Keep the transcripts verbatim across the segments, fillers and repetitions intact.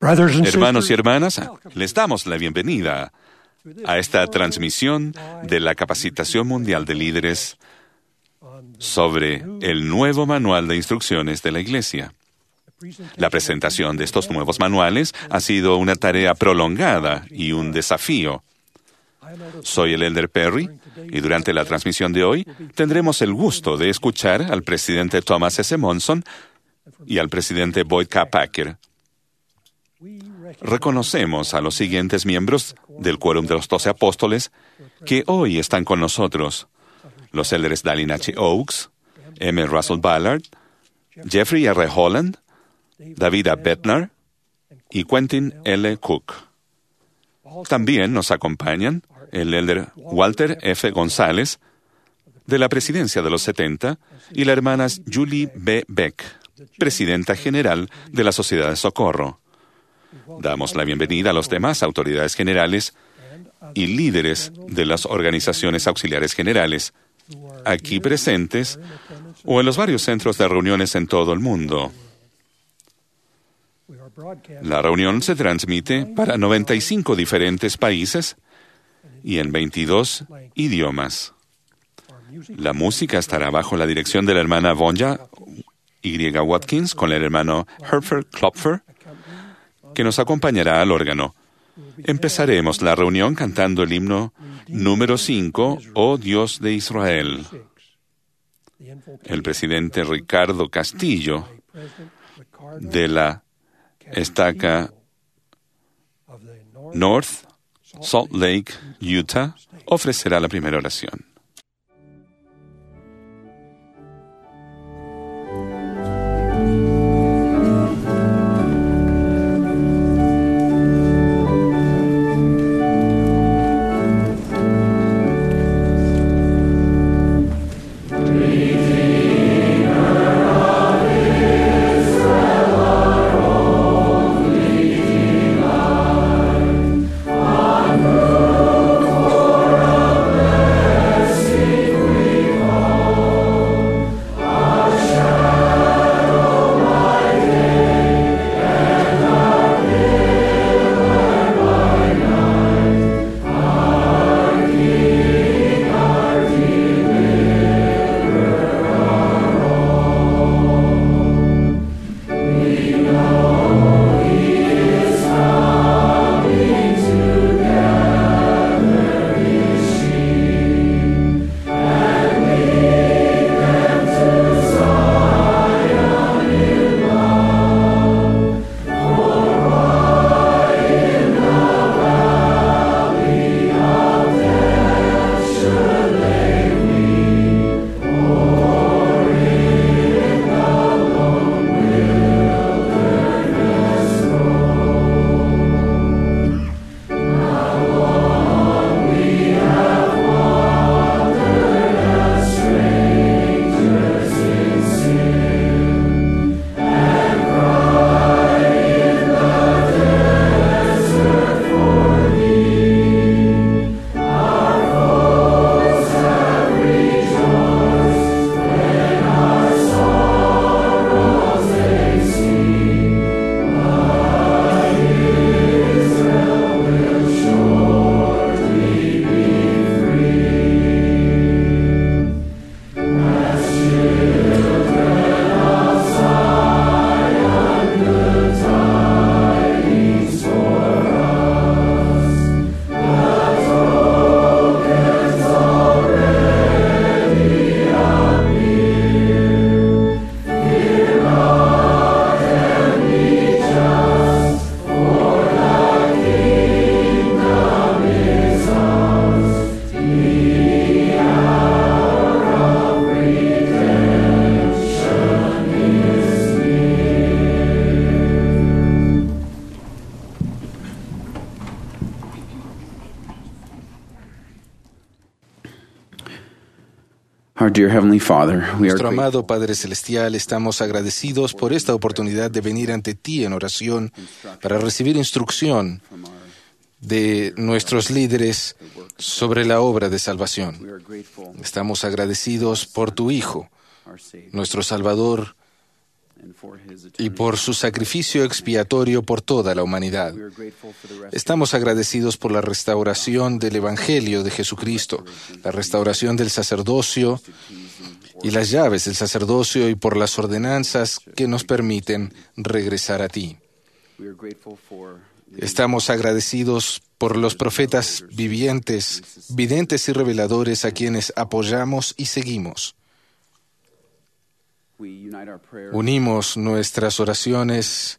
Hermanos y hermanas, les damos la bienvenida a esta transmisión de la Capacitación Mundial de Líderes sobre el nuevo manual de instrucciones de la Iglesia. La presentación de estos nuevos manuales ha sido una tarea prolongada y un desafío. Soy el Elder Perry y durante la transmisión de hoy tendremos el gusto de escuchar al presidente Thomas S. Monson y al presidente Boyd K. Packer. Reconocemos a los siguientes miembros del Quórum de los Doce Apóstoles que hoy están con nosotros: los elders Dallin H. Oaks, M. Russell Ballard, Jeffrey R. Holland, David A. Bettner y Quentin L. Cook. También nos acompañan el elder Walter F. González, de la Presidencia de los setenta, y la hermana Julie B. Beck, Presidenta General de la Sociedad de Socorro. Damos la bienvenida a los demás autoridades generales y líderes de las organizaciones auxiliares generales, aquí presentes o en los varios centros de reuniones en todo el mundo. La reunión se transmite para noventa y cinco diferentes países y en veintidós idiomas. La música estará bajo la dirección de la hermana Vonja Y. Watkins con el hermano Herfer Klopfer, que nos acompañará al órgano. Empezaremos la reunión cantando el himno número cinco, Oh Dios de Israel. El presidente Ricardo Castillo, de la estaca North Salt Lake, Utah, ofrecerá la primera oración. Nuestro amado Padre Celestial, estamos agradecidos por esta oportunidad de venir ante ti en oración para recibir instrucción de nuestros líderes sobre la obra de salvación. Estamos agradecidos por tu Hijo, nuestro Salvador, y por su sacrificio expiatorio por toda la humanidad. Estamos agradecidos por la restauración del Evangelio de Jesucristo, la restauración del sacerdocio y las llaves del sacerdocio y por las ordenanzas que nos permiten regresar a ti. Estamos agradecidos por los profetas vivientes, videntes y reveladores a quienes apoyamos y seguimos. Unimos nuestras oraciones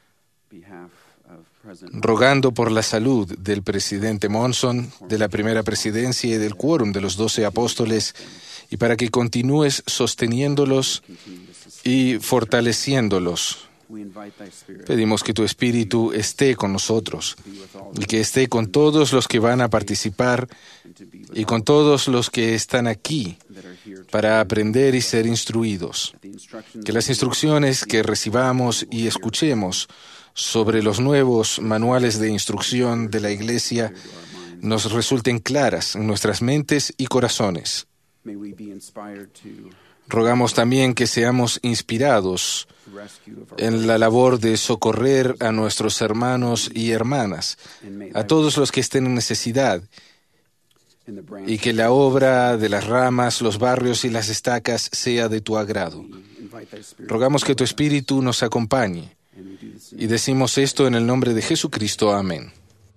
rogando por la salud del presidente Monson, de la primera presidencia y del quórum de los doce apóstoles, y para que continúes sosteniéndolos y fortaleciéndolos. Pedimos que tu Espíritu esté con nosotros y que esté con todos los que van a participar y con todos los que están aquí para aprender y ser instruidos. Que las instrucciones que recibamos y escuchemos sobre los nuevos manuales de instrucción de la Iglesia nos resulten claras en nuestras mentes y corazones. Rogamos también que seamos inspirados en la labor de socorrer a nuestros hermanos y hermanas, a todos los que estén en necesidad, y que la obra de las ramas, los barrios y las estacas sea de tu agrado. Rogamos que tu Espíritu nos acompañe, y decimos esto en el nombre de Jesucristo. Amén.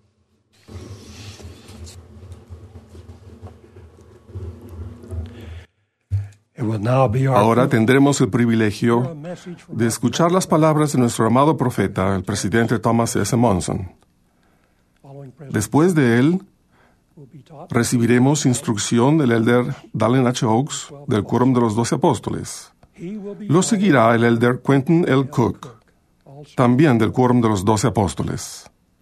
Ahora tendremos el privilegio de escuchar las palabras de nuestro amado profeta, el presidente Thomas S. Monson. Después de él, recibiremos instrucción del elder Dallin H. Oaks del Quórum de los Doce Apóstoles. Lo seguirá el elder Quentin L. Cook, también del Quórum de los Doce Apóstoles.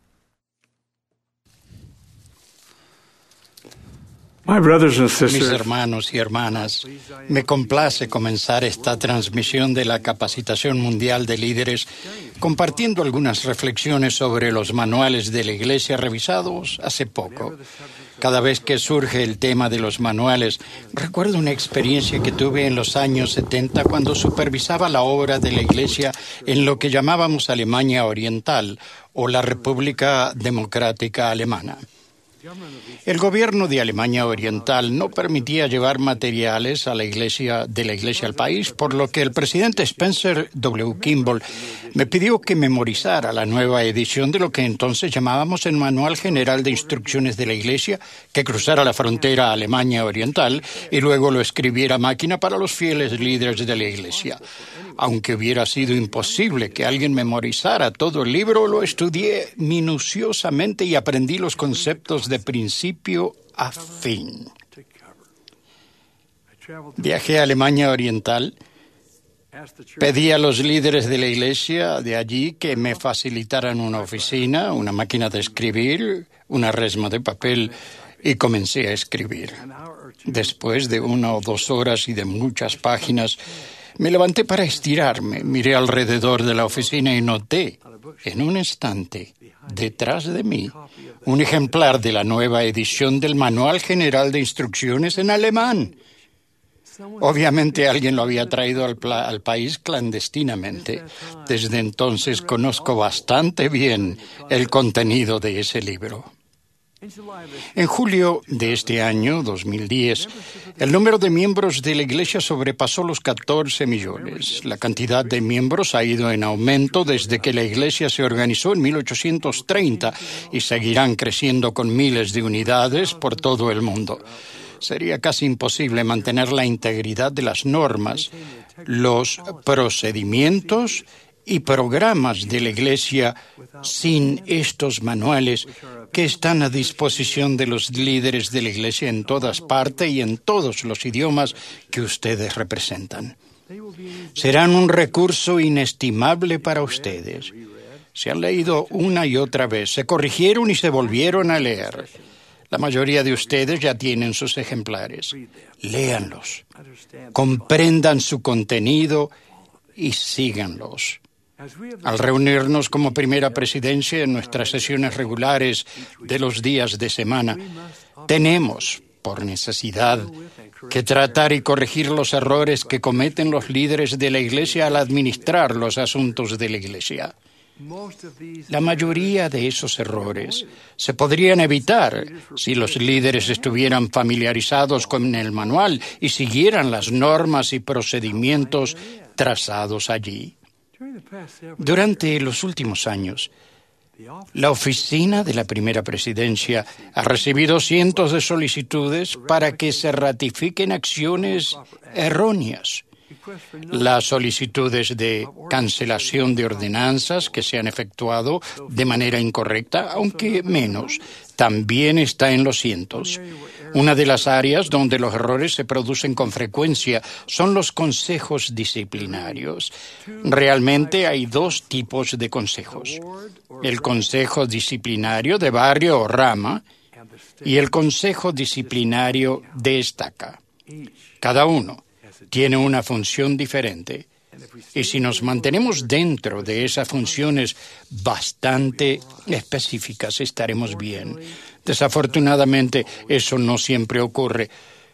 Mis hermanos y hermanas, me complace comenzar esta transmisión de la Capacitación Mundial de Líderes compartiendo algunas reflexiones sobre los manuales de la Iglesia revisados hace poco. Cada vez que surge el tema de los manuales, recuerdo una experiencia que tuve en los años setenta cuando supervisaba la obra de la Iglesia en lo que llamábamos Alemania Oriental o la República Democrática Alemana. El gobierno de Alemania Oriental no permitía llevar materiales a la iglesia, de la iglesia al país, por lo que el presidente Spencer W. Kimball me pidió que memorizara la nueva edición de lo que entonces llamábamos el Manual General de Instrucciones de la Iglesia, que cruzara la frontera a Alemania Oriental y luego lo escribiera a máquina para los fieles líderes de la iglesia. Aunque hubiera sido imposible que alguien memorizara todo el libro, lo estudié minuciosamente y aprendí los conceptos de principio a fin. Viajé a Alemania Oriental, pedí a los líderes de la iglesia de allí que me facilitaran una oficina, una máquina de escribir, una resma de papel y comencé a escribir. Después de una o dos horas y de muchas páginas, me levanté para estirarme, miré alrededor de la oficina y noté, en un instante, detrás de mí, un ejemplar de la nueva edición del Manual General de Instrucciones en alemán. Obviamente alguien lo había traído al, pla- al país clandestinamente. Desde entonces conozco bastante bien el contenido de ese libro. En julio de este año, dos mil diez, el número de miembros de la Iglesia sobrepasó los catorce millones. La cantidad de miembros ha ido en aumento desde que la Iglesia se organizó en mil ochocientos treinta y seguirán creciendo con miles de unidades por todo el mundo. Sería casi imposible mantener la integridad de las normas, los procedimientos y programas de la Iglesia sin estos manuales que están a disposición de los líderes de la Iglesia en todas partes y en todos los idiomas que ustedes representan. Serán un recurso inestimable para ustedes. Se han leído una y otra vez, se corrigieron y se volvieron a leer. La mayoría de ustedes ya tienen sus ejemplares. Léanlos, comprendan su contenido y síganlos. Al reunirnos como primera presidencia en nuestras sesiones regulares de los días de semana, tenemos, por necesidad que tratar y corregir los errores que cometen los líderes de la Iglesia al administrar los asuntos de la Iglesia. La mayoría de esos errores se podrían evitar si los líderes estuvieran familiarizados con el manual y siguieran las normas y procedimientos trazados allí. Durante los últimos años, la oficina de la primera presidencia ha recibido cientos de solicitudes para que se ratifiquen acciones erróneas. Las solicitudes de cancelación de ordenanzas que se han efectuado de manera incorrecta, aunque menos, también está en los cientos. Una de las áreas donde los errores se producen con frecuencia son los consejos disciplinarios. Realmente hay dos tipos de consejos: el consejo disciplinario de barrio o rama y el consejo disciplinario de estaca. Cada uno tiene una función diferente. Y si nos mantenemos dentro de esas funciones bastante específicas, estaremos bien. Desafortunadamente, eso no siempre ocurre.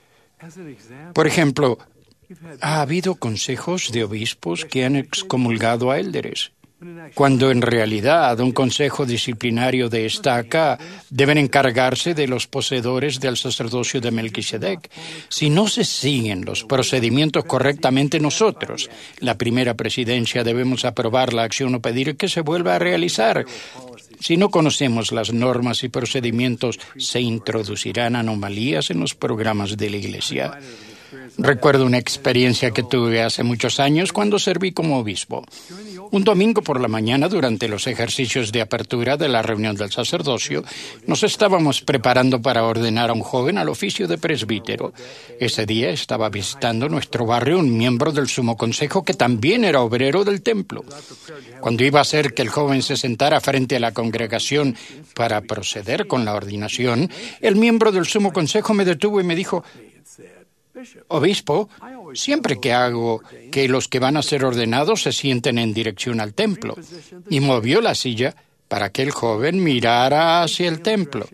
Por ejemplo, ha habido consejos de obispos que han excomulgado a élderes, cuando en realidad un consejo disciplinario de estaca deben encargarse de los poseedores del sacerdocio de Melquisedec. Si no se siguen los procedimientos correctamente, nosotros, la primera presidencia, debemos aprobar la acción o pedir que se vuelva a realizar. Si no conocemos las normas y procedimientos, se introducirán anomalías en los programas de la Iglesia. Recuerdo una experiencia que tuve hace muchos años cuando serví como obispo. Un domingo por la mañana, durante los ejercicios de apertura de la reunión del sacerdocio, nos estábamos preparando para ordenar a un joven al oficio de presbítero. Ese día estaba visitando nuestro barrio un miembro del Sumo Consejo que también era obrero del templo. Cuando iba a hacer que el joven se sentara frente a la congregación para proceder con la ordenación, el miembro del Sumo Consejo me detuvo y me dijo: «Obispo, siempre que hago que los que van a ser ordenados se sienten en dirección al templo», y movió la silla para que el joven mirara hacia el templo.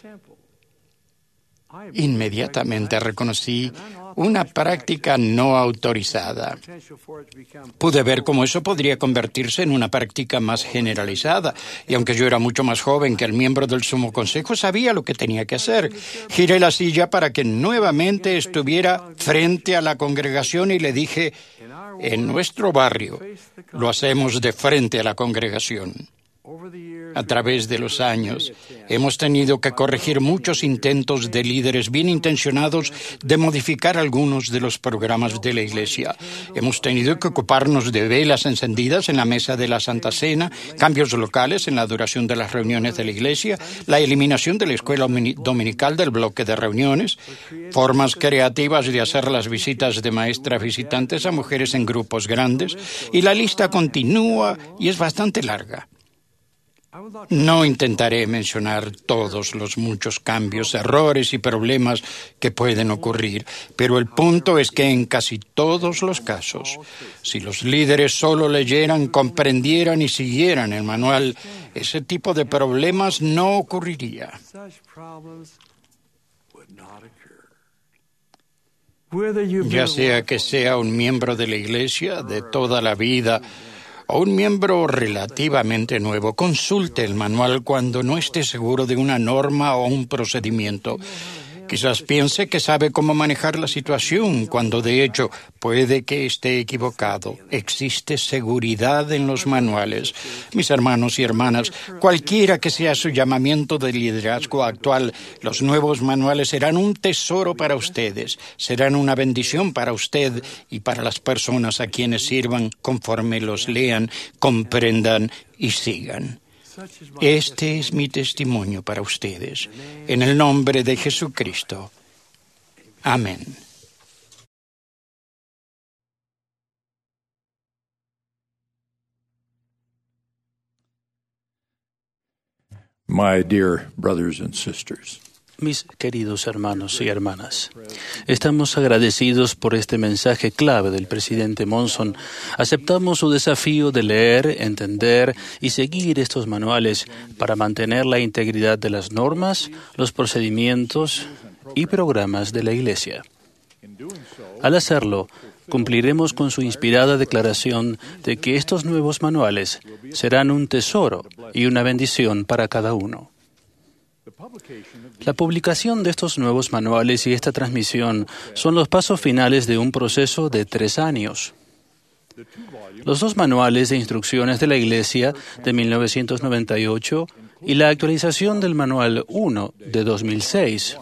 Inmediatamente reconocí una práctica no autorizada. Pude ver cómo eso podría convertirse en una práctica más generalizada, y aunque yo era mucho más joven que el miembro del Sumo Consejo, sabía lo que tenía que hacer. Giré la silla para que nuevamente estuviera frente a la congregación y le dije: «En nuestro barrio lo hacemos de frente a la congregación». A través de los años, hemos tenido que corregir muchos intentos de líderes bien intencionados de modificar algunos de los programas de la Iglesia. Hemos tenido que ocuparnos de velas encendidas en la mesa de la Santa Cena, cambios locales en la duración de las reuniones de la Iglesia, la eliminación de la escuela dominical del bloque de reuniones, formas creativas de hacer las visitas de maestras visitantes a mujeres en grupos grandes, y la lista continúa y es bastante larga. No intentaré mencionar todos los muchos cambios, errores y problemas que pueden ocurrir, pero el punto es que en casi todos los casos, si los líderes solo leyeran, comprendieran y siguieran el manual, ese tipo de problemas no ocurriría. Ya sea que sea un miembro de la Iglesia de toda la vida o un miembro relativamente nuevo, consulte el manual cuando no esté seguro de una norma o un procedimiento. Quizás piense que sabe cómo manejar la situación, cuando de hecho puede que esté equivocado. Existe seguridad en los manuales. Mis hermanos y hermanas, cualquiera que sea su llamamiento de liderazgo actual, los nuevos manuales serán un tesoro para ustedes, serán una bendición para usted y para las personas a quienes sirvan conforme los lean, comprendan y sigan. Este es mi testimonio para ustedes. En el nombre de Jesucristo. Amén. My dear brothers and sisters. Mis queridos hermanos y hermanas, estamos agradecidos por este mensaje clave del presidente Monson. Aceptamos su desafío de leer, entender y seguir estos manuales para mantener la integridad de las normas, los procedimientos y programas de la Iglesia. Al hacerlo, cumpliremos con su inspirada declaración de que estos nuevos manuales serán un tesoro y una bendición para cada uno. La publicación de estos nuevos manuales y esta transmisión son los pasos finales de un proceso de tres años. Los dos manuales de instrucciones de la Iglesia de mil novecientos noventa y ocho y la actualización del Manual uno de dos mil seis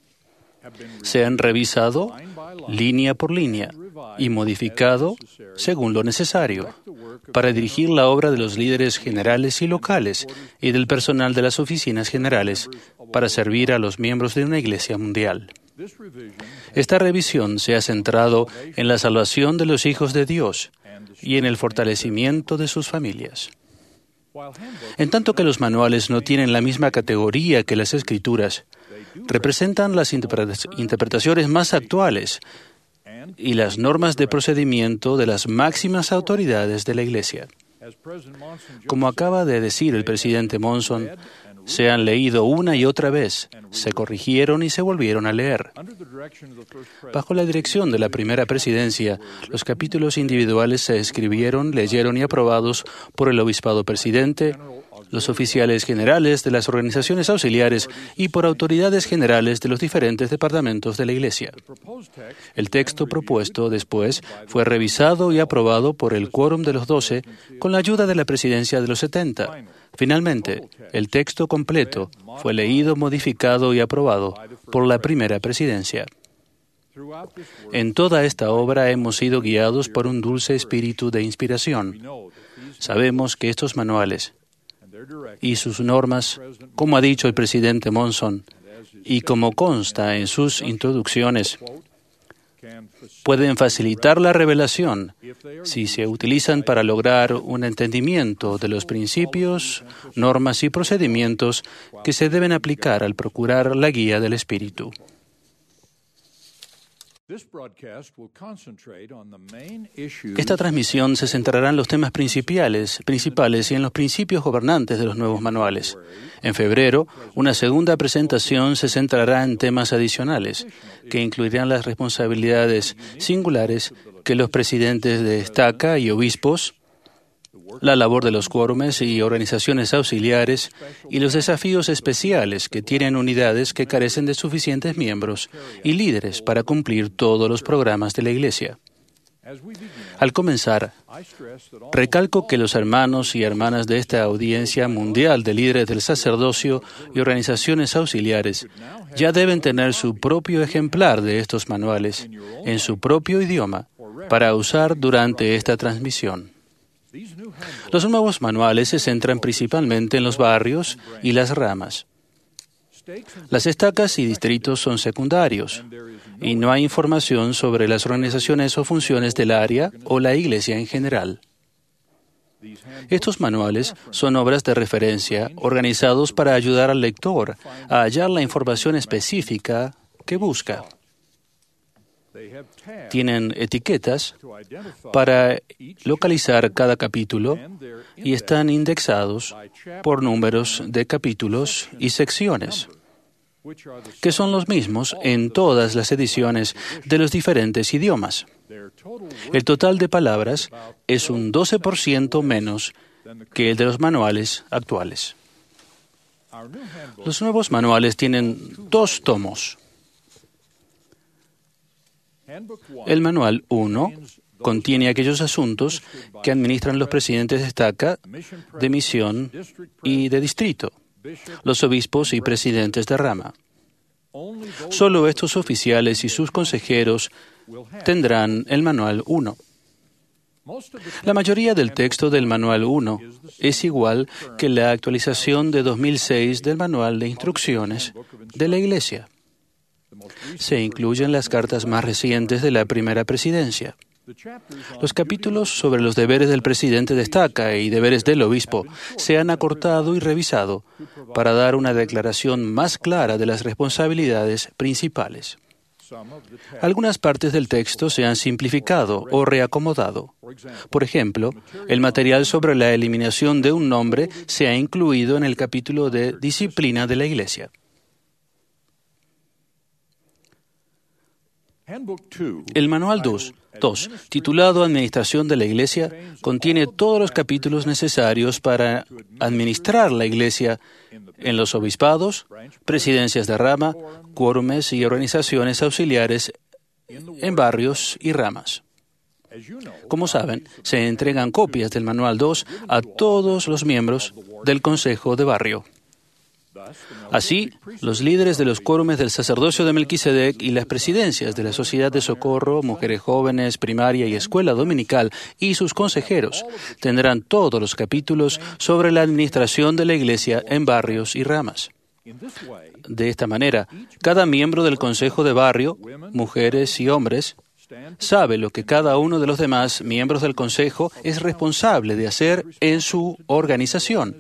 se han revisado línea por línea y modificado según lo necesario para dirigir la obra de los líderes generales y locales y del personal de las oficinas generales para servir a los miembros de una Iglesia mundial. Esta revisión se ha centrado en la salvación de los hijos de Dios y en el fortalecimiento de sus familias. En tanto que los manuales no tienen la misma categoría que las Escrituras, representan las interpretaciones más actuales y las normas de procedimiento de las máximas autoridades de la Iglesia. Como acaba de decir el presidente Monson, se han leído una y otra vez, se corrigieron y se volvieron a leer. Bajo la dirección de la primera presidencia, los capítulos individuales se escribieron, leyeron y aprobados por el obispado presidente, los oficiales generales de las organizaciones auxiliares y por autoridades generales de los diferentes departamentos de la Iglesia. El texto propuesto después fue revisado y aprobado por el Quórum de los Doce con la ayuda de la presidencia de los setenta. Finalmente, el texto completo fue leído, modificado y aprobado por la primera presidencia. En toda esta obra hemos sido guiados por un dulce espíritu de inspiración. Sabemos que estos manuales y sus normas, como ha dicho el presidente Monson, y como consta en sus introducciones, pueden facilitar la revelación si se utilizan para lograr un entendimiento de los principios, normas y procedimientos que se deben aplicar al procurar la guía del Espíritu. Esta transmisión se centrará en los temas principales, principales y en los principios gobernantes de los nuevos manuales. En febrero, una segunda presentación se centrará en temas adicionales, que incluirán las responsabilidades singulares que los presidentes de estaca y obispos, la labor de los quórumes y organizaciones auxiliares y los desafíos especiales que tienen unidades que carecen de suficientes miembros y líderes para cumplir todos los programas de la Iglesia. Al comenzar, recalco que los hermanos y hermanas de esta audiencia mundial de líderes del sacerdocio y organizaciones auxiliares ya deben tener su propio ejemplar de estos manuales en su propio idioma para usar durante esta transmisión. Los nuevos manuales se centran principalmente en los barrios y las ramas. Las estacas y distritos son secundarios, y no hay información sobre las organizaciones o funciones del área o la Iglesia en general. Estos manuales son obras de referencia organizados para ayudar al lector a hallar la información específica que busca. Tienen etiquetas para localizar cada capítulo y están indexados por números de capítulos y secciones, que son los mismos en todas las ediciones de los diferentes idiomas. El total de palabras es un doce por ciento menos que el de los manuales actuales. Los nuevos manuales tienen dos tomos. El Manual uno contiene aquellos asuntos que administran los presidentes de estaca, de misión y de distrito, los obispos y presidentes de rama. Solo estos oficiales y sus consejeros tendrán el Manual uno. La mayoría del texto del Manual uno es igual que la actualización de dos mil seis del Manual de Instrucciones de la Iglesia. Se incluyen las cartas más recientes de la primera presidencia. Los capítulos sobre los deberes del presidente de estaca y deberes del obispo se han acortado y revisado para dar una declaración más clara de las responsabilidades principales. Algunas partes del texto se han simplificado o reacomodado. Por ejemplo, el material sobre la eliminación de un nombre se ha incluido en el capítulo de disciplina de la Iglesia. El Manual dos, titulado Administración de la Iglesia, contiene todos los capítulos necesarios para administrar la Iglesia en los obispados, presidencias de rama, quórumes y organizaciones auxiliares en barrios y ramas. Como saben, se entregan copias del Manual dos a todos los miembros del Consejo de Barrio. Así, los líderes de los quórumes del sacerdocio de Melquisedec y las presidencias de la Sociedad de Socorro, Mujeres Jóvenes, Primaria y Escuela Dominical y sus consejeros tendrán todos los capítulos sobre la administración de la Iglesia en barrios y ramas. De esta manera, cada miembro del Consejo de Barrio, mujeres y hombres, sabe lo que cada uno de los demás miembros del Consejo es responsable de hacer en su organización.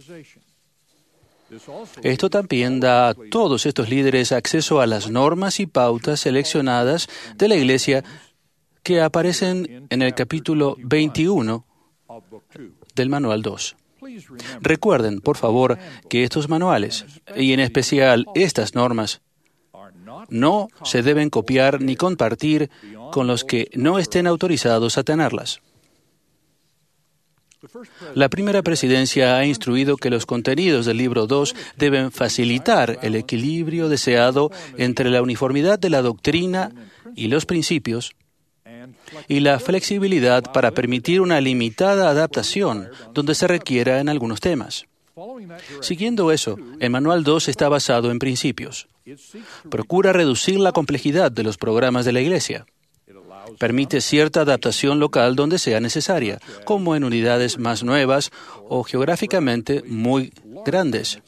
Esto también da a todos estos líderes acceso a las normas y pautas seleccionadas de la Iglesia que aparecen en el capítulo veintiuno del Manual dos. Recuerden, por favor, que estos manuales, y en especial estas normas, no se deben copiar ni compartir con los que no estén autorizados a tenerlas. La primera presidencia ha instruido que los contenidos del libro dos deben facilitar el equilibrio deseado entre la uniformidad de la doctrina y los principios y la flexibilidad para permitir una limitada adaptación donde se requiera en algunos temas. Siguiendo eso, el Manual dos está basado en principios. Procura reducir la complejidad de los programas de la Iglesia. Permite cierta adaptación local donde sea necesaria, como en unidades más nuevas o geográficamente muy grandes.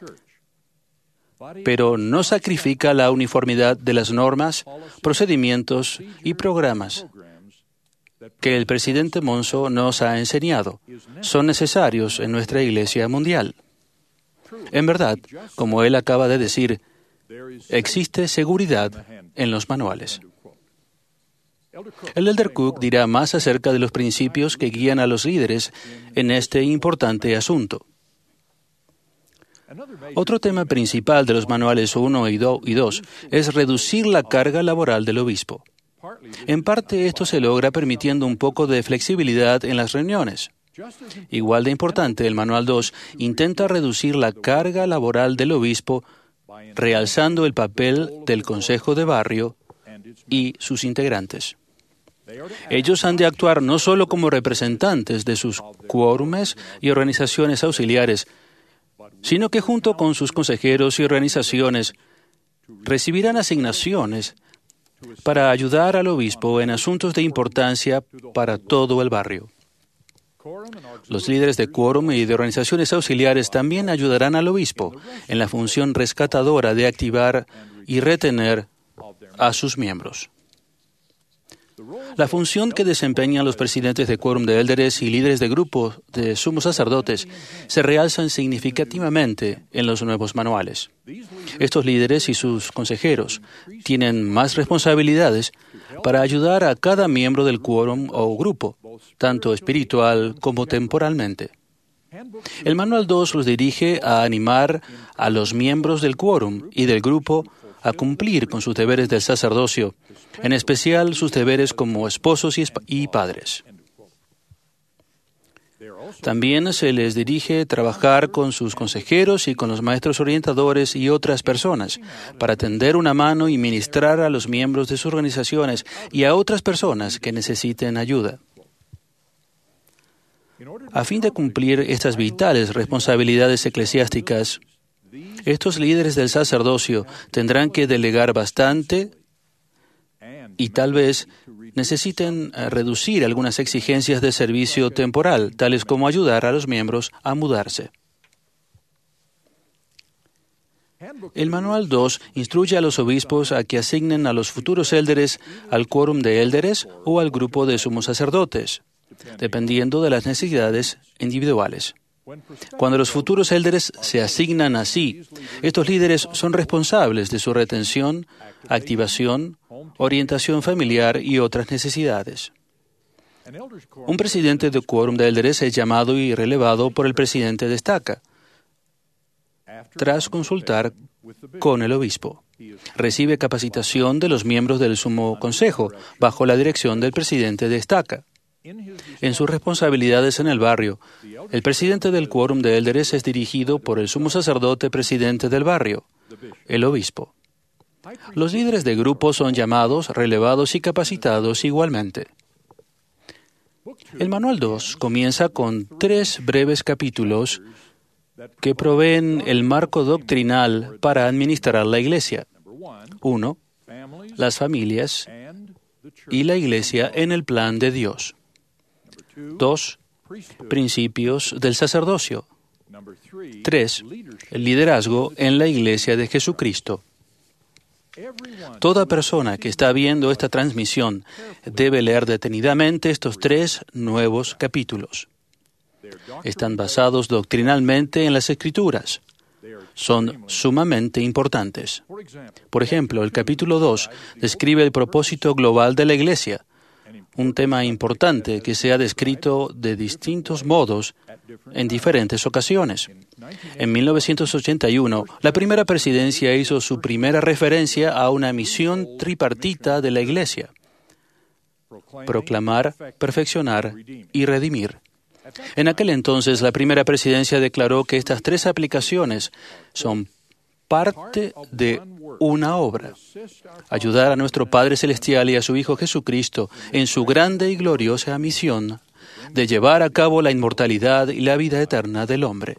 Pero no sacrifica la uniformidad de las normas, procedimientos y programas que el presidente Monson nos ha enseñado. Son necesarios en nuestra Iglesia mundial. En verdad, como él acaba de decir, existe seguridad en los manuales. El Elder Cook dirá más acerca de los principios que guían a los líderes en este importante asunto. Otro tema principal de los manuales uno y dos es reducir la carga laboral del obispo. En parte esto se logra permitiendo un poco de flexibilidad en las reuniones. Igual de importante, el Manual dos intenta reducir la carga laboral del obispo, realzando el papel del Consejo de Barrio y sus integrantes. Ellos han de actuar no solo como representantes de sus quórumes y organizaciones auxiliares, sino que junto con sus consejeros y organizaciones recibirán asignaciones para ayudar al obispo en asuntos de importancia para todo el barrio. Los líderes de quórum y de organizaciones auxiliares también ayudarán al obispo en la función rescatadora de activar y retener a sus miembros. La función que desempeñan los presidentes de quórum de élderes y líderes de grupos de sumos sacerdotes se realzan significativamente en los nuevos manuales. Estos líderes y sus consejeros tienen más responsabilidades para ayudar a cada miembro del quórum o grupo, tanto espiritual como temporalmente. El Manual dos los dirige a animar a los miembros del quórum y del grupo a cumplir con sus deberes del sacerdocio, en especial sus deberes como esposos y, y padres. También se les dirige a trabajar con sus consejeros y con los maestros orientadores y otras personas para tender una mano y ministrar a los miembros de sus organizaciones y a otras personas que necesiten ayuda. A fin de cumplir estas vitales responsabilidades eclesiásticas, estos líderes del sacerdocio tendrán que delegar bastante y tal vez necesiten reducir algunas exigencias de servicio temporal, tales como ayudar a los miembros a mudarse. El Manual dos instruye a los obispos a que asignen a los futuros élderes al quórum de élderes o al grupo de sumos sacerdotes, dependiendo de las necesidades individuales. Cuando los futuros élderes se asignan así, estos líderes son responsables de su retención, activación, orientación familiar y otras necesidades. Un presidente de quórum de élderes es llamado y relevado por el presidente de estaca. tras consultar con el obispo. Recibe capacitación de los miembros del Sumo Consejo, bajo la dirección del presidente de estaca. En sus responsabilidades en el barrio, el presidente del quórum de élderes es dirigido por el sumo sacerdote presidente del barrio, el obispo. Los líderes de grupo son llamados, relevados y capacitados igualmente. El manual dos comienza con tres breves capítulos que proveen el marco doctrinal para administrar la Iglesia. Uno, las familias y la Iglesia en el plan de Dios. Dos, principios del sacerdocio. Tres, el liderazgo en la Iglesia de Jesucristo. Toda persona que está viendo esta transmisión debe leer detenidamente estos tres nuevos capítulos. Están basados doctrinalmente en las Escrituras. Son sumamente importantes. Por ejemplo, el capítulo dos describe el propósito global de la Iglesia, un tema importante que se ha descrito de distintos modos en diferentes ocasiones. En mil novecientos ochenta y uno, la primera presidencia hizo su primera referencia a una misión tripartita de la Iglesia: proclamar, perfeccionar y redimir. En aquel entonces, la primera presidencia declaró que estas tres aplicaciones son parte de una obra: ayudar a nuestro Padre Celestial y a su Hijo Jesucristo en su grande y gloriosa misión de llevar a cabo la inmortalidad y la vida eterna del hombre.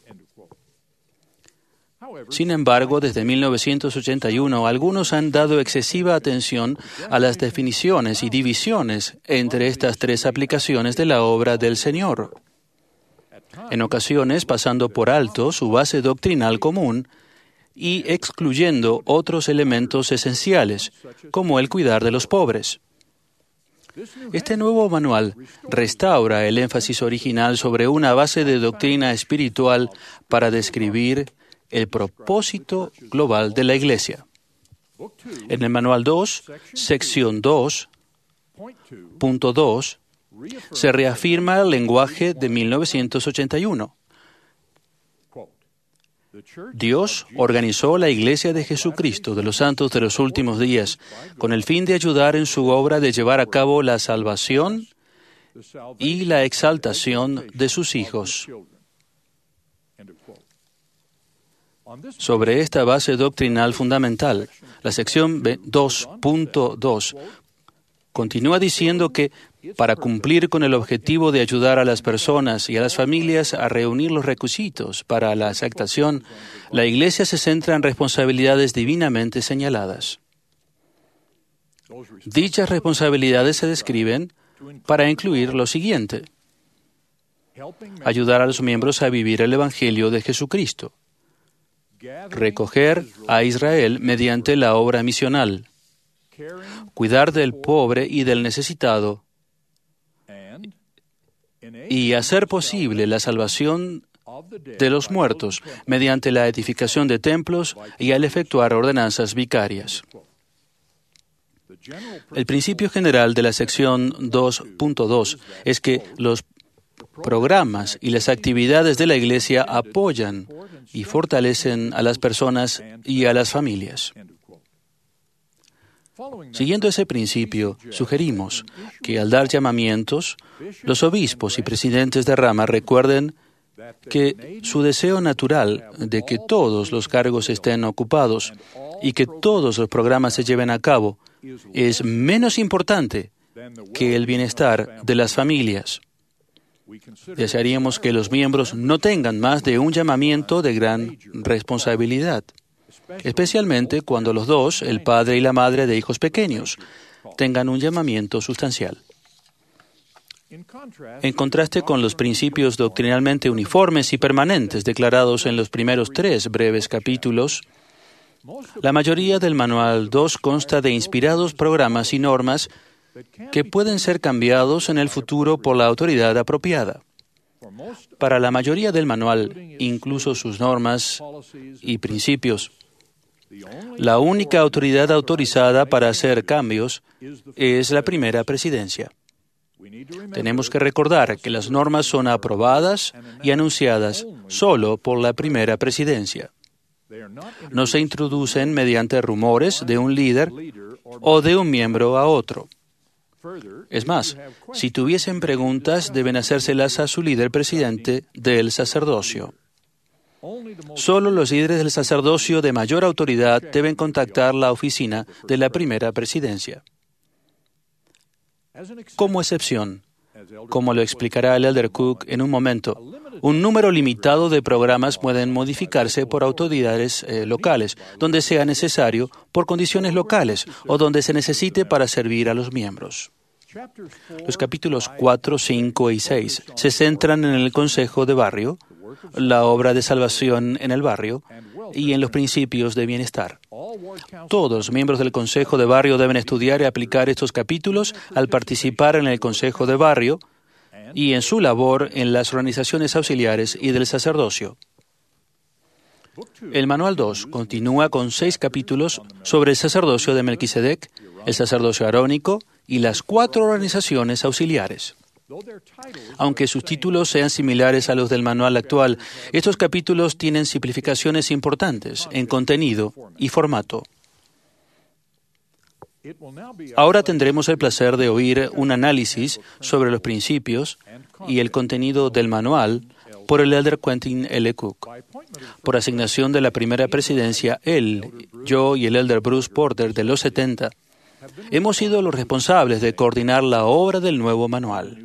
Sin embargo, desde mil novecientos ochenta y uno, algunos han dado excesiva atención a las definiciones y divisiones entre estas tres aplicaciones de la obra del Señor, en ocasiones pasando por alto su base doctrinal común y excluyendo otros elementos esenciales, como el cuidar de los pobres. Este nuevo manual restaura el énfasis original sobre una base de doctrina espiritual para describir el propósito global de la Iglesia. En el manual dos, sección dos, punto dos, se reafirma el lenguaje de mil novecientos ochenta y uno. Dios organizó la Iglesia de Jesucristo de los Santos de los Últimos Días con el fin de ayudar en su obra de llevar a cabo la salvación y la exaltación de sus hijos. Sobre esta base doctrinal fundamental, la sección dos punto dos continúa diciendo que para cumplir con el objetivo de ayudar a las personas y a las familias a reunir los requisitos para la aceptación, la Iglesia se centra en responsabilidades divinamente señaladas. Dichas responsabilidades se describen para incluir lo siguiente: ayudar a los miembros a vivir el Evangelio de Jesucristo, recoger a Israel mediante la obra misional, cuidar del pobre y del necesitado, y hacer posible la salvación de los muertos mediante la edificación de templos y al efectuar ordenanzas vicarias. El principio general de la sección dos punto dos es que los programas y las actividades de la Iglesia apoyan y fortalecen a las personas y a las familias. Siguiendo ese principio, sugerimos que al dar llamamientos, los obispos y presidentes de rama recuerden que su deseo natural de que todos los cargos estén ocupados y que todos los programas se lleven a cabo es menos importante que el bienestar de las familias. Desearíamos que los miembros no tengan más de un llamamiento de gran responsabilidad, especialmente cuando los dos, el padre y la madre de hijos pequeños, tengan un llamamiento sustancial. En contraste con los principios doctrinalmente uniformes y permanentes declarados en los primeros tres breves capítulos, la mayoría del Manual dos consta de inspirados programas y normas que pueden ser cambiados en el futuro por la autoridad apropiada. Para la mayoría del manual, incluso sus normas y principios, la única autoridad autorizada para hacer cambios es la primera presidencia. Tenemos que recordar que las normas son aprobadas y anunciadas solo por la primera presidencia. No se introducen mediante rumores de un líder o de un miembro a otro. Es más, si tuviesen preguntas, deben hacérselas a su líder presidente del sacerdocio. Solo los líderes del sacerdocio de mayor autoridad deben contactar la oficina de la primera presidencia. Como excepción, como lo explicará el Elder Cook en un momento, un número limitado de programas pueden modificarse por autoridades eh, locales, donde sea necesario, por condiciones locales o donde se necesite para servir a los miembros. Los capítulos cuatro, cinco y seis se centran en el consejo de barrio, la obra de salvación en el barrio y en los principios de bienestar. Todos los miembros del consejo de barrio deben estudiar y aplicar estos capítulos al participar en el consejo de barrio y en su labor en las organizaciones auxiliares y del sacerdocio. El manual dos continúa con seis capítulos sobre el sacerdocio de Melquisedec, el sacerdocio arónico y las cuatro organizaciones auxiliares. Aunque sus títulos sean similares a los del manual actual, estos capítulos tienen simplificaciones importantes en contenido y formato. Ahora tendremos el placer de oír un análisis sobre los principios y el contenido del manual por el Elder Quentin L. Cook. Por asignación de la primera presidencia, él, yo y el Elder Bruce Porter de los setenta, hemos sido los responsables de coordinar la obra del nuevo manual.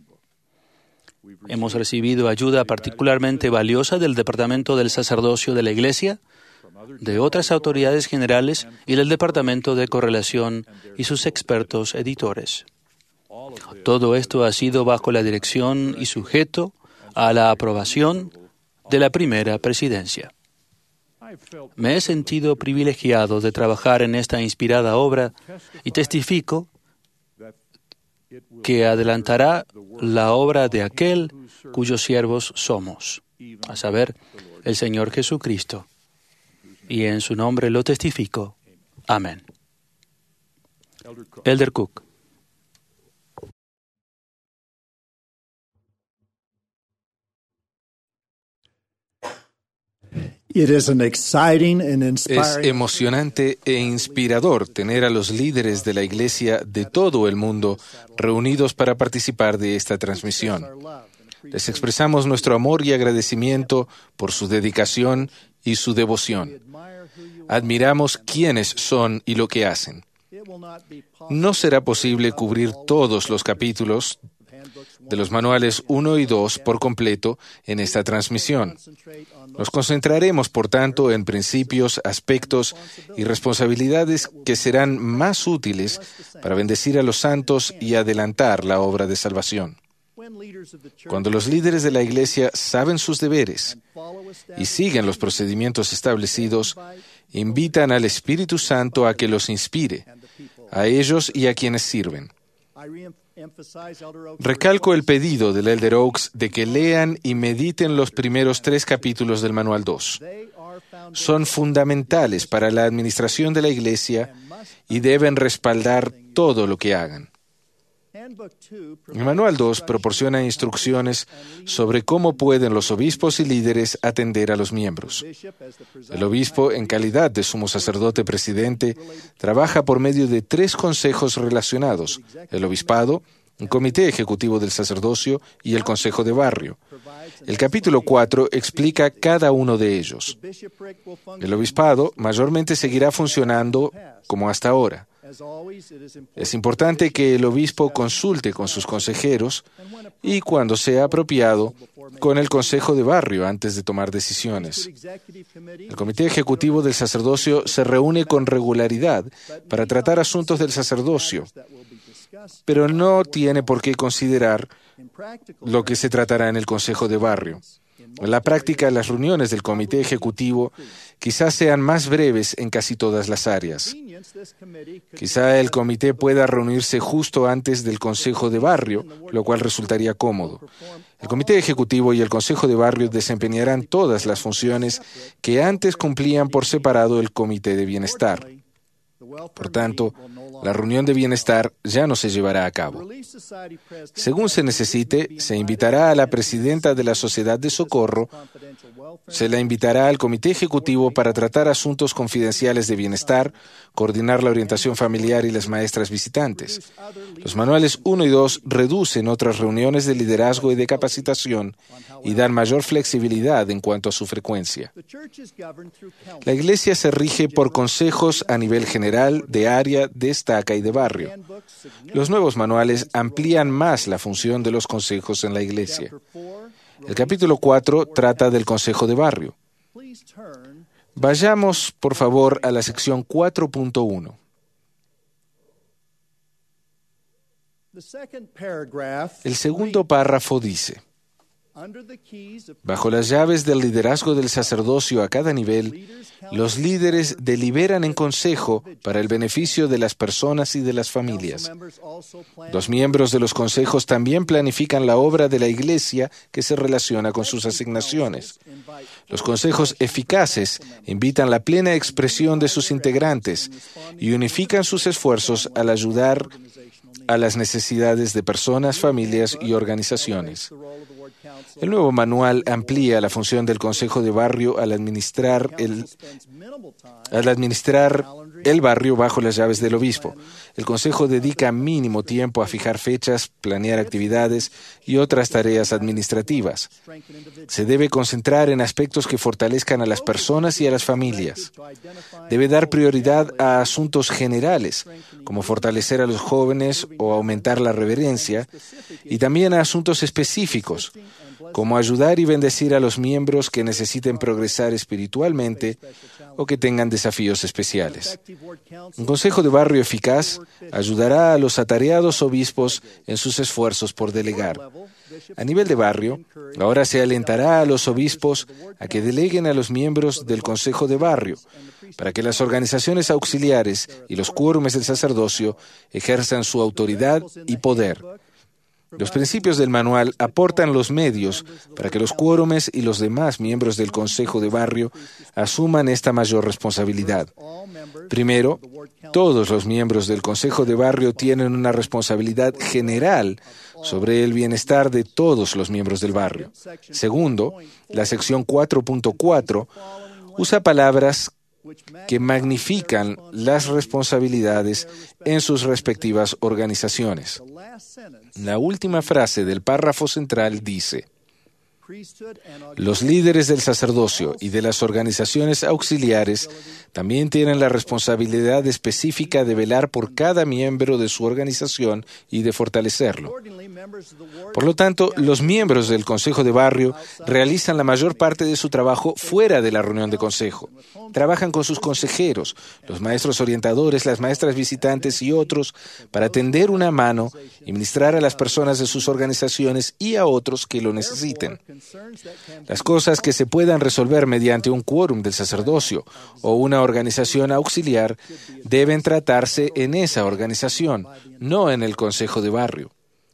Hemos recibido ayuda particularmente valiosa del Departamento del Sacerdocio de la Iglesia, de otras autoridades generales y del Departamento de Correlación y sus expertos editores. Todo esto ha sido bajo la dirección y sujeto a la aprobación de la primera presidencia. Me he sentido privilegiado de trabajar en esta inspirada obra y testifico que adelantará la obra de aquel cuyos siervos somos, a saber, el Señor Jesucristo. Y en su nombre lo testifico. Amén. Elder Cook. Es emocionante e inspirador tener a los líderes de la Iglesia de todo el mundo reunidos para participar de esta transmisión. Les expresamos nuestro amor y agradecimiento por su dedicación y su devoción. Admiramos quiénes son y lo que hacen. No será posible cubrir todos los capítulos de los manuales uno y dos por completo en esta transmisión. Nos concentraremos, por tanto, en principios, aspectos y responsabilidades que serán más útiles para bendecir a los santos y adelantar la obra de salvación. Cuando los líderes de la Iglesia saben sus deberes y siguen los procedimientos establecidos, invitan al Espíritu Santo a que los inspire, a ellos y a quienes sirven. Recalco el pedido del Elder Oaks de que lean y mediten los primeros tres capítulos del Manual dos. Son fundamentales para la administración de la Iglesia y deben respaldar todo lo que hagan. El Manual dos proporciona instrucciones sobre cómo pueden los obispos y líderes atender a los miembros. El obispo, en calidad de sumo sacerdote presidente, trabaja por medio de tres consejos relacionados: el obispado, un comité ejecutivo del sacerdocio y el consejo de barrio. El capítulo cuatro explica cada uno de ellos. El obispado mayormente seguirá funcionando como hasta ahora. Es importante que el obispo consulte con sus consejeros y, cuando sea apropiado, con el consejo de barrio antes de tomar decisiones. El comité ejecutivo del sacerdocio se reúne con regularidad para tratar asuntos del sacerdocio, pero no tiene por qué considerar lo que se tratará en el consejo de barrio. En la práctica, las reuniones del comité ejecutivo quizás sean más breves en casi todas las áreas. Quizá el comité pueda reunirse justo antes del consejo de barrio, lo cual resultaría cómodo. El comité ejecutivo y el consejo de barrio desempeñarán todas las funciones que antes cumplían por separado el comité de bienestar. Por tanto, la reunión de bienestar ya no se llevará a cabo. Según se necesite, se invitará a la presidenta de la Sociedad de Socorro Se la invitará al comité ejecutivo para tratar asuntos confidenciales de bienestar, coordinar la orientación familiar y las maestras visitantes. Los manuales uno y dos reducen otras reuniones de liderazgo y de capacitación y dan mayor flexibilidad en cuanto a su frecuencia. La Iglesia se rige por consejos a nivel general, de área, de estaca y de barrio. Los nuevos manuales amplían más la función de los consejos en la Iglesia. El capítulo cuatro trata del consejo de barrio. Vayamos, por favor, a la sección cuatro punto uno. El segundo párrafo dice: bajo las llaves del liderazgo del sacerdocio a cada nivel, los líderes deliberan en consejo para el beneficio de las personas y de las familias. Los miembros de los consejos también planifican la obra de la Iglesia que se relaciona con sus asignaciones. Los consejos eficaces invitan la plena expresión de sus integrantes y unifican sus esfuerzos al ayudar a las necesidades de personas, familias y organizaciones. El nuevo manual amplía la función del Consejo de Barrio al administrar el, al administrar el barrio bajo las llaves del obispo. El Consejo dedica mínimo tiempo a fijar fechas, planear actividades y otras tareas administrativas. Se debe concentrar en aspectos que fortalezcan a las personas y a las familias. Debe dar prioridad a asuntos generales, como fortalecer a los jóvenes o aumentar la reverencia, y también a asuntos específicos, como ayudar y bendecir a los miembros que necesiten progresar espiritualmente o que tengan desafíos especiales. Un consejo de barrio eficaz ayudará a los atareados obispos en sus esfuerzos por delegar. A nivel de barrio, ahora se alentará a los obispos a que deleguen a los miembros del consejo de barrio, para que las organizaciones auxiliares y los quórumes del sacerdocio ejerzan su autoridad y poder. Los principios del manual aportan los medios para que los quórumes y los demás miembros del Consejo de Barrio asuman esta mayor responsabilidad. Primero, todos los miembros del Consejo de Barrio tienen una responsabilidad general sobre el bienestar de todos los miembros del barrio. Segundo, la sección cuatro punto cuatro usa palabras que magnifican las responsabilidades en sus respectivas organizaciones. La última frase del párrafo central dice: los líderes del sacerdocio y de las organizaciones auxiliares también tienen la responsabilidad específica de velar por cada miembro de su organización y de fortalecerlo. Por lo tanto, los miembros del Consejo de Barrio realizan la mayor parte de su trabajo fuera de la reunión de consejo. Trabajan con sus consejeros, los maestros orientadores, las maestras visitantes y otros para tender una mano y ministrar a las personas de sus organizaciones y a otros que lo necesiten. Las cosas que se puedan resolver mediante un quórum del sacerdocio o una organización auxiliar deben tratarse en esa organización, no en el Consejo de Barrio.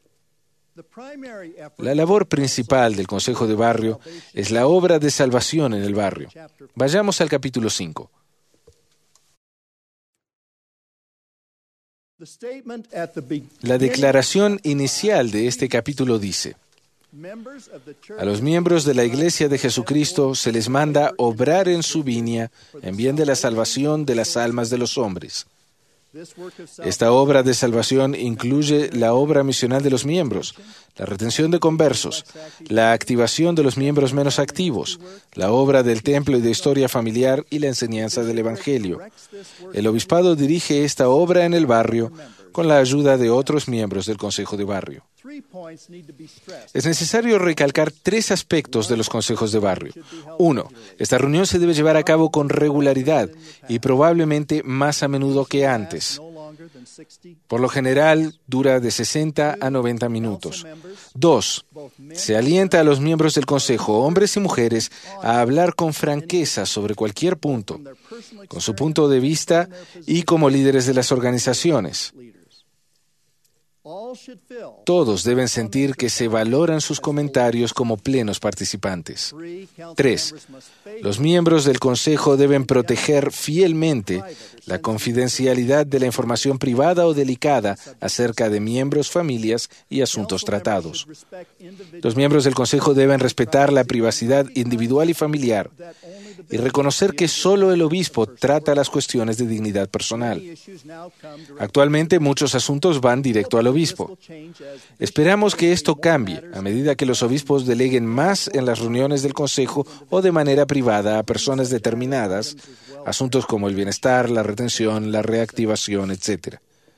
La labor principal del Consejo de Barrio es la obra de salvación en el barrio. Vayamos al capítulo cinco. La declaración inicial de este capítulo dice: a los miembros de la Iglesia de Jesucristo se les manda obrar en su viña en bien de la salvación de las almas de los hombres. Esta obra de salvación incluye la obra misional de los miembros, la retención de conversos, la activación de los miembros menos activos, la obra del templo y de historia familiar y la enseñanza del Evangelio. El obispado dirige esta obra en el barrio con la ayuda de otros miembros del Consejo de Barrio. Es necesario recalcar tres aspectos de los consejos de barrio. Uno, esta reunión se debe llevar a cabo con regularidad y probablemente más a menudo que antes. Por lo general, dura de sesenta a noventa minutos. Dos, se alienta a los miembros del consejo, hombres y mujeres, a hablar con franqueza sobre cualquier punto, con su punto de vista y como líderes de las organizaciones. Todos deben sentir que se valoran sus comentarios como plenos participantes. Tres, los miembros del Consejo deben proteger fielmente la confidencialidad de la información privada o delicada acerca de miembros, familias y asuntos tratados. Los miembros del Consejo deben respetar la privacidad individual y familiar y reconocer que solo el obispo trata las cuestiones de dignidad personal. Actualmente muchos asuntos van directo al obispo. Esperamos que esto cambie a medida que los obispos deleguen más en las reuniones del Consejo o de manera privada a personas determinadas, asuntos como el bienestar, la retención, la reactivación, etcétera.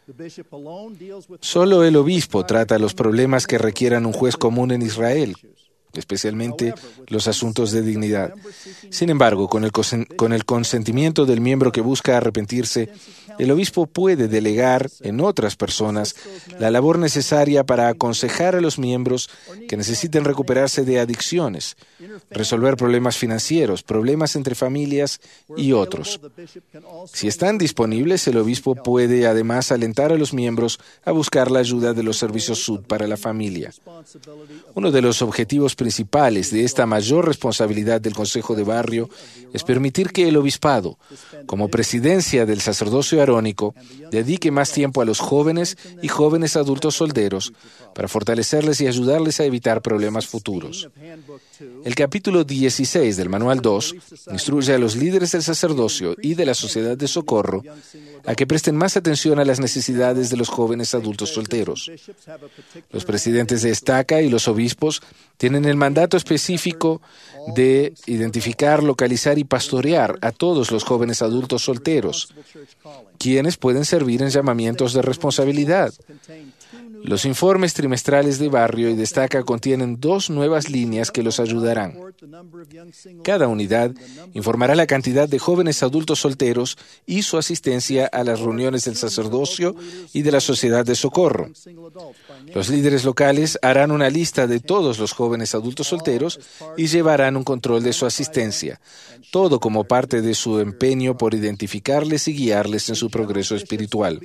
Solo el obispo trata los problemas que requieran un juez común en Israel, especialmente los asuntos de dignidad. Sin embargo, con el, con el consentimiento del miembro que busca arrepentirse, el obispo puede delegar en otras personas la labor necesaria para aconsejar a los miembros que necesiten recuperarse de adicciones, resolver problemas financieros, problemas entre familias y otros. Si están disponibles, el obispo puede además alentar a los miembros a buscar la ayuda de los servicios S U D para la familia. Uno de los objetivos principales de esta mayor responsabilidad del Consejo de Barrio es permitir que el obispado, como presidencia del sacerdocio arónico, dedique más tiempo a los jóvenes y jóvenes adultos solteros para fortalecerles y ayudarles a evitar problemas futuros. El capítulo dieciséis del Manual dos instruye a los líderes del sacerdocio y de la sociedad de socorro a que presten más atención a las necesidades de los jóvenes adultos solteros. Los presidentes de estaca y los obispos tienen el mandato específico de identificar, localizar y pastorear a todos los jóvenes adultos solteros, quienes pueden servir en llamamientos de responsabilidad. Los informes trimestrales de Barrio y de Estaca contienen dos nuevas líneas que los ayudarán. Cada unidad informará la cantidad de jóvenes adultos solteros y su asistencia a las reuniones del sacerdocio y de la sociedad de socorro. Los líderes locales harán una lista de todos los jóvenes adultos solteros y llevarán un control de su asistencia, todo como parte de su empeño por identificarles y guiarles en su progreso espiritual.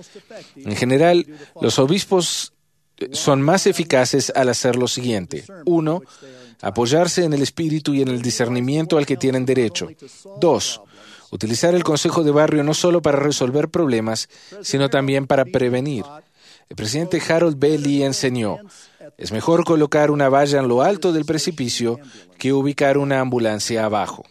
En general, los obispos son más eficaces al hacer lo siguiente. Uno, apoyarse en el espíritu y en el discernimiento al que tienen derecho. Dos, utilizar el consejo de barrio no solo para resolver problemas, sino también para prevenir. El presidente Harold B. Lee enseñó: es mejor colocar una valla en lo alto del precipicio que ubicar una ambulancia abajo.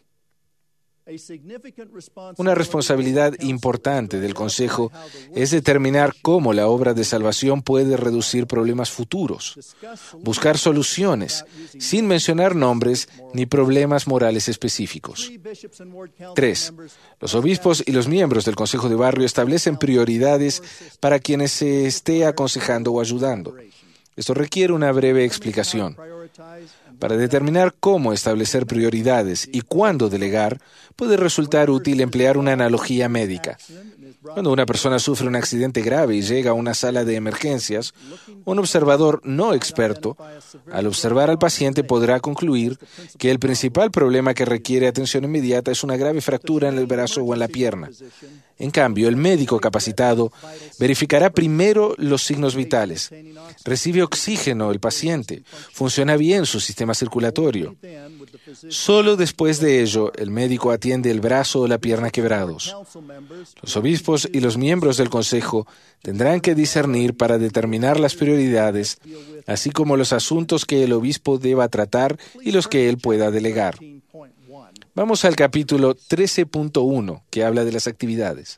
Una responsabilidad importante del Consejo es determinar cómo la obra de salvación puede reducir problemas futuros, buscar soluciones, sin mencionar nombres ni problemas morales específicos. Tres, los obispos y los miembros del Consejo de Barrio establecen prioridades para quienes se esté aconsejando o ayudando. Esto requiere una breve explicación. Para determinar cómo establecer prioridades y cuándo delegar, puede resultar útil emplear una analogía médica. Cuando una persona sufre un accidente grave y llega a una sala de emergencias, un observador no experto, al observar al paciente, podrá concluir que el principal problema que requiere atención inmediata es una grave fractura en el brazo o en la pierna. En cambio, el médico capacitado verificará primero los signos vitales. Recibe oxígeno el paciente, funciona bien su sistema circulatorio. Solo después de ello, el médico atiende el brazo o la pierna quebrados. Los obispos y los miembros del Consejo tendrán que discernir para determinar las prioridades, así como los asuntos que el obispo deba tratar y los que él pueda delegar. Vamos al capítulo trece punto uno, que habla de las actividades.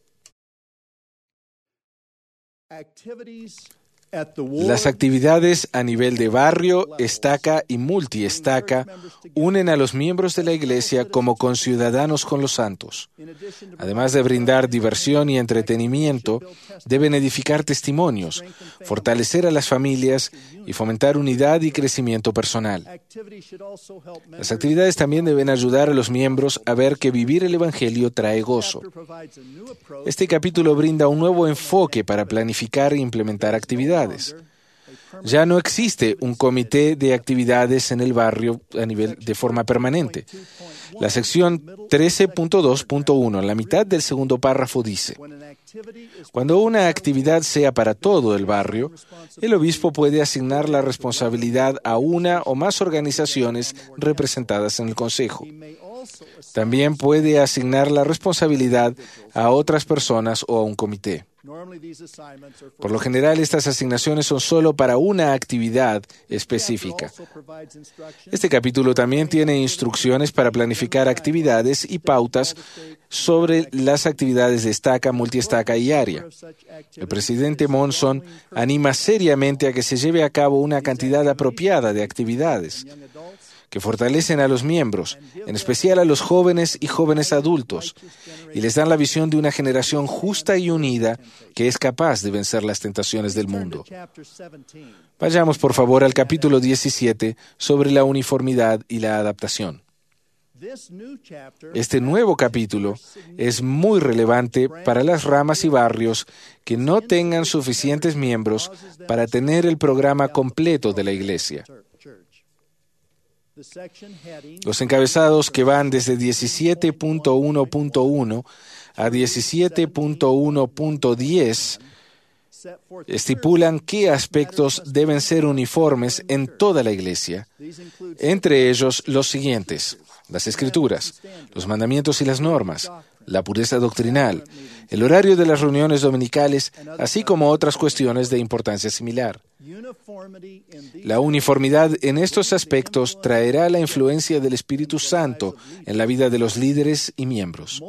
Las actividades a nivel de barrio, estaca y multiestaca unen a los miembros de la Iglesia como conciudadanos con los santos. Además de brindar diversión y entretenimiento, deben edificar testimonios, fortalecer a las familias y fomentar unidad y crecimiento personal. Las actividades también deben ayudar a los miembros a ver que vivir el Evangelio trae gozo. Este capítulo brinda un nuevo enfoque para planificar e implementar actividades. Ya no existe un comité de actividades en el barrio a nivel de forma permanente. La sección trece punto dos punto uno, en la mitad del segundo párrafo, dice: Cuando una actividad sea para todo el barrio, el obispo puede asignar la responsabilidad a una o más organizaciones representadas en el consejo. También puede asignar la responsabilidad a otras personas o a un comité. Por lo general, estas asignaciones son solo para una actividad específica. Este capítulo también tiene instrucciones para planificar actividades y pautas sobre las actividades de estaca, multiestaca y área. El presidente Monson anima seriamente a que se lleve a cabo una cantidad apropiada de actividades que fortalecen a los miembros, en especial a los jóvenes y jóvenes adultos, y les dan la visión de una generación justa y unida que es capaz de vencer las tentaciones del mundo. Vayamos, por favor, al capítulo diecisiete sobre la uniformidad y la adaptación. Este nuevo capítulo es muy relevante para las ramas y barrios que no tengan suficientes miembros para tener el programa completo de la iglesia. Los encabezados que van desde diecisiete punto uno punto uno a diecisiete punto uno punto diez estipulan qué aspectos deben ser uniformes en toda la iglesia, entre ellos los siguientes: las escrituras, los mandamientos y las normas, la pureza doctrinal, el horario de las reuniones dominicales, así como otras cuestiones de importancia similar. La uniformidad en estos aspectos traerá la influencia del Espíritu Santo en la vida de los líderes y miembros.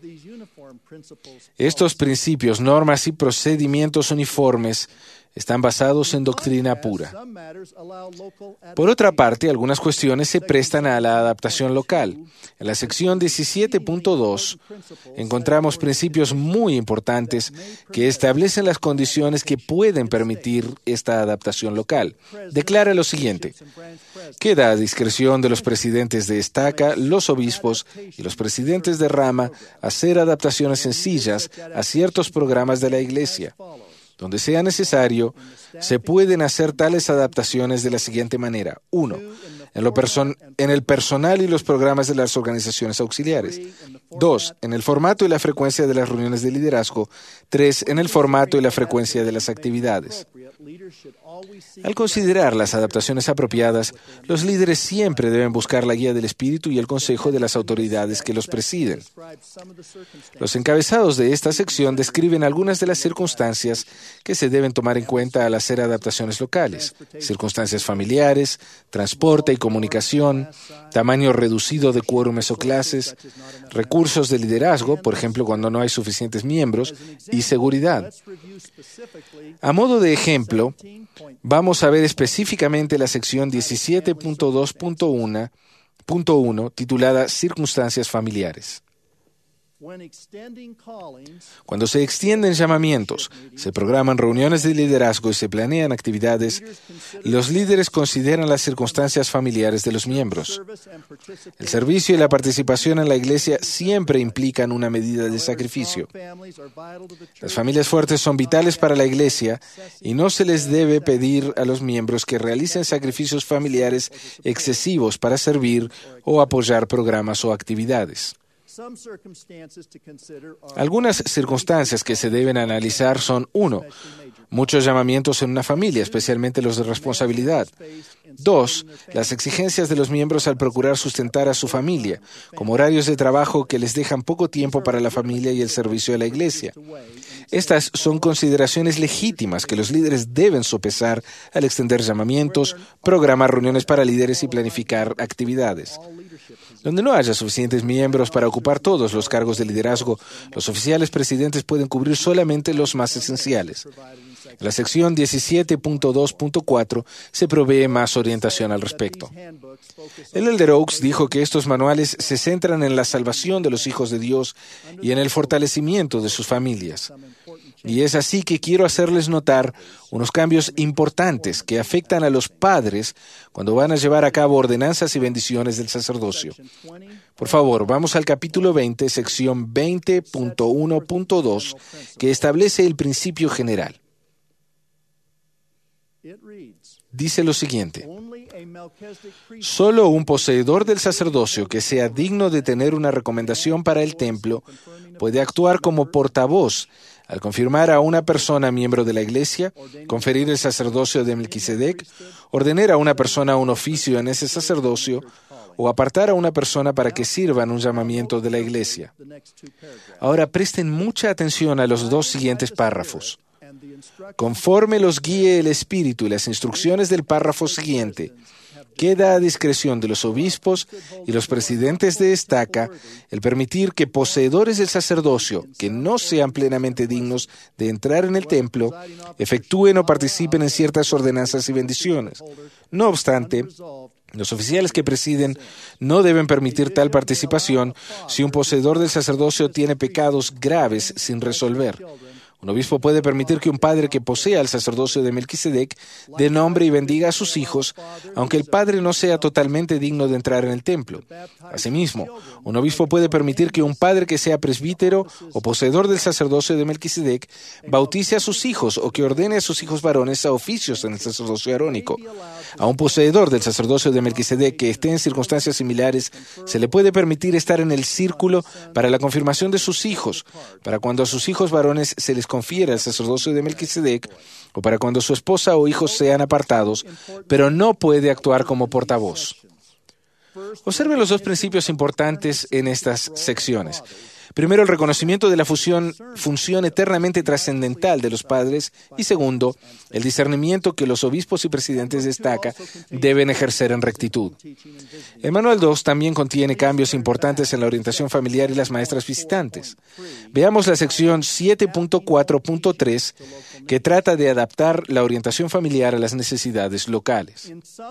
Estos principios, normas y procedimientos uniformes están basados en doctrina pura. Por otra parte, algunas cuestiones se prestan a la adaptación local. En la sección diecisiete punto dos encontramos principios muy importantes que establecen las condiciones que pueden permitir esta adaptación local. Declara lo siguiente: queda a discreción de los presidentes de estaca, los obispos y los presidentes de rama hacer adaptaciones sencillas a ciertos programas de la iglesia. Donde sea necesario, se pueden hacer tales adaptaciones de la siguiente manera. Uno, en, lo person- en el personal y los programas de las organizaciones auxiliares. Dos, en el formato y la frecuencia de las reuniones de liderazgo. Tres, en el formato y la frecuencia de las actividades. Al considerar las adaptaciones apropiadas, los líderes siempre deben buscar la guía del Espíritu y el consejo de las autoridades que los presiden. Los encabezados de esta sección describen algunas de las circunstancias que se deben tomar en cuenta al hacer adaptaciones locales: circunstancias familiares, transporte y comunicación, tamaño reducido de quórumes o clases, recursos de liderazgo, por ejemplo, cuando no hay suficientes miembros, y seguridad. A modo de ejemplo, vamos a ver específicamente la sección diecisiete punto dos punto uno titulada Circunstancias familiares. Cuando se extienden llamamientos, se programan reuniones de liderazgo y se planean actividades, los líderes consideran las circunstancias familiares de los miembros. El servicio y la participación en la iglesia siempre implican una medida de sacrificio. Las familias fuertes son vitales para la iglesia y no se les debe pedir a los miembros que realicen sacrificios familiares excesivos para servir o apoyar programas o actividades. Algunas circunstancias que se deben analizar son: uno, muchos llamamientos en una familia, especialmente los de responsabilidad. Dos, las exigencias de los miembros al procurar sustentar a su familia, como horarios de trabajo que les dejan poco tiempo para la familia y el servicio a la iglesia. Estas son consideraciones legítimas que los líderes deben sopesar al extender llamamientos, programar reuniones para líderes y planificar actividades. Donde no haya suficientes miembros para ocupar todos los cargos de liderazgo, los oficiales presidentes pueden cubrir solamente los más esenciales. En la sección diecisiete punto dos punto cuatro se provee más orientación al respecto. El Elder Oaks dijo que estos manuales se centran en la salvación de los hijos de Dios y en el fortalecimiento de sus familias. Y es así que quiero hacerles notar unos cambios importantes que afectan a los padres cuando van a llevar a cabo ordenanzas y bendiciones del sacerdocio. Por favor, vamos al capítulo veinte, sección veinte punto uno punto dos, que establece el principio general. Dice lo siguiente: solo un poseedor del sacerdocio que sea digno de tener una recomendación para el templo puede actuar como portavoz Al confirmar a una persona miembro de la Iglesia, conferir el sacerdocio de Melquisedec, ordenar a una persona un oficio en ese sacerdocio, o apartar a una persona para que sirva en un llamamiento de la Iglesia. Ahora presten mucha atención a los dos siguientes párrafos. Conforme los guíe el Espíritu y las instrucciones del párrafo siguiente, queda a discreción de los obispos y los presidentes de estaca el permitir que poseedores del sacerdocio que no sean plenamente dignos de entrar en el templo efectúen o participen en ciertas ordenanzas y bendiciones. No obstante, los oficiales que presiden no deben permitir tal participación si un poseedor del sacerdocio tiene pecados graves sin resolver. Un obispo puede permitir que un padre que posea el sacerdocio de Melquisedec dé nombre y bendiga a sus hijos, aunque el padre no sea totalmente digno de entrar en el templo. Asimismo, un obispo puede permitir que un padre que sea presbítero o poseedor del sacerdocio de Melquisedec bautice a sus hijos o que ordene a sus hijos varones a oficios en el sacerdocio arónico. A un poseedor del sacerdocio de Melquisedec que esté en circunstancias similares, se le puede permitir estar en el círculo para la confirmación de sus hijos, para cuando a sus hijos varones se les confiera el sacerdocio de Melquisedec, o para cuando su esposa o hijos sean apartados, pero no puede actuar como portavoz. Observen los dos principios importantes en estas secciones. Primero, el reconocimiento de la fusión, función eternamente trascendental de los padres, y segundo, el discernimiento que los obispos y presidentes de estaca deben ejercer en rectitud. El manual dos también contiene cambios importantes en la orientación familiar y las maestras visitantes. Veamos la sección siete punto cuatro punto tres, que trata de adaptar la orientación familiar a las necesidades locales.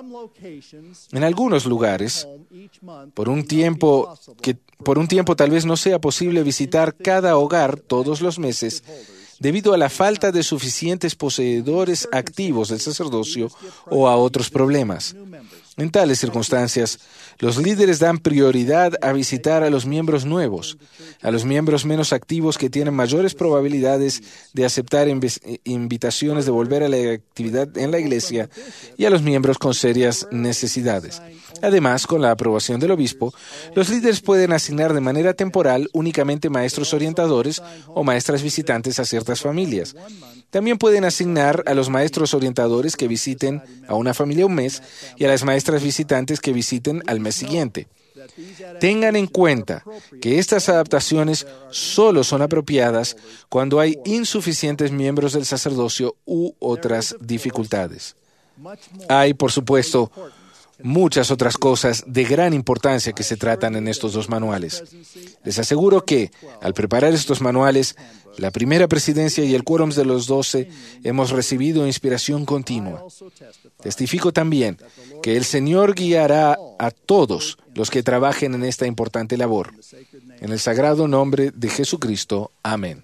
En algunos lugares, por un tiempo que por un tiempo tal vez no sea posible visitar cada hogar todos los meses, debido a la falta de suficientes poseedores activos del sacerdocio o a otros problemas. En tales circunstancias, los líderes dan prioridad a visitar a los miembros nuevos, a los miembros menos activos que tienen mayores probabilidades de aceptar inv- invitaciones de volver a la actividad en la iglesia, y a los miembros con serias necesidades. Además, con la aprobación del obispo, los líderes pueden asignar de manera temporal únicamente maestros orientadores o maestras visitantes a ciertas familias. También pueden asignar a los maestros orientadores que visiten a una familia un mes y a las maestras visitantes que visiten al mes siguiente. Tengan en cuenta que estas adaptaciones solo son apropiadas cuando hay insuficientes miembros del sacerdocio u otras dificultades. Hay, por supuesto, muchas otras cosas de gran importancia que se tratan en estos dos manuales. Les aseguro que, al preparar estos manuales, la primera presidencia y el quórum de los doce hemos recibido inspiración continua. Testifico también que el Señor guiará a todos los que trabajen en esta importante labor. En el sagrado nombre de Jesucristo. Amén.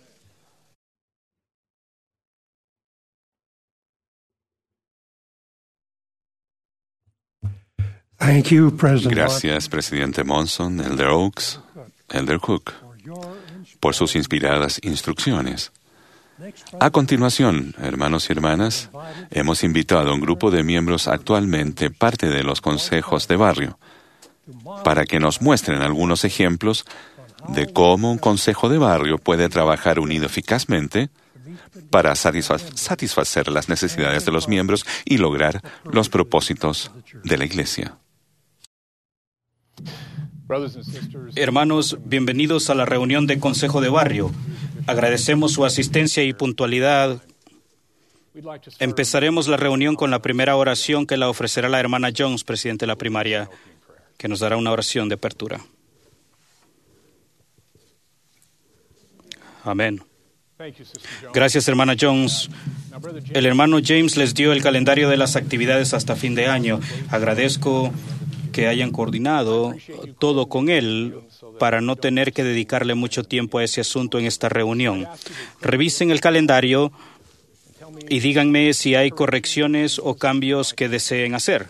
Gracias, presidente Monson, Elder Oaks, Elder Cook, por sus inspiradas instrucciones. A continuación, hermanos y hermanas, hemos invitado a un grupo de miembros actualmente parte de los consejos de barrio para que nos muestren algunos ejemplos de cómo un consejo de barrio puede trabajar unido eficazmente para satisfa- satisfacer las necesidades de los miembros y lograr los propósitos de la Iglesia. Hermanos, bienvenidos a la reunión de Consejo de Barrio. Agradecemos su asistencia y puntualidad. Empezaremos la reunión con la primera oración que la ofrecerá la hermana Jones, presidente de la primaria, que nos dará una oración de apertura. Amén. Gracias, hermana Jones. El hermano James les dio el calendario de las actividades hasta fin de año. Agradezco que hayan coordinado todo con él para no tener que dedicarle mucho tiempo a ese asunto en esta reunión. Revisen el calendario y díganme si hay correcciones o cambios que deseen hacer.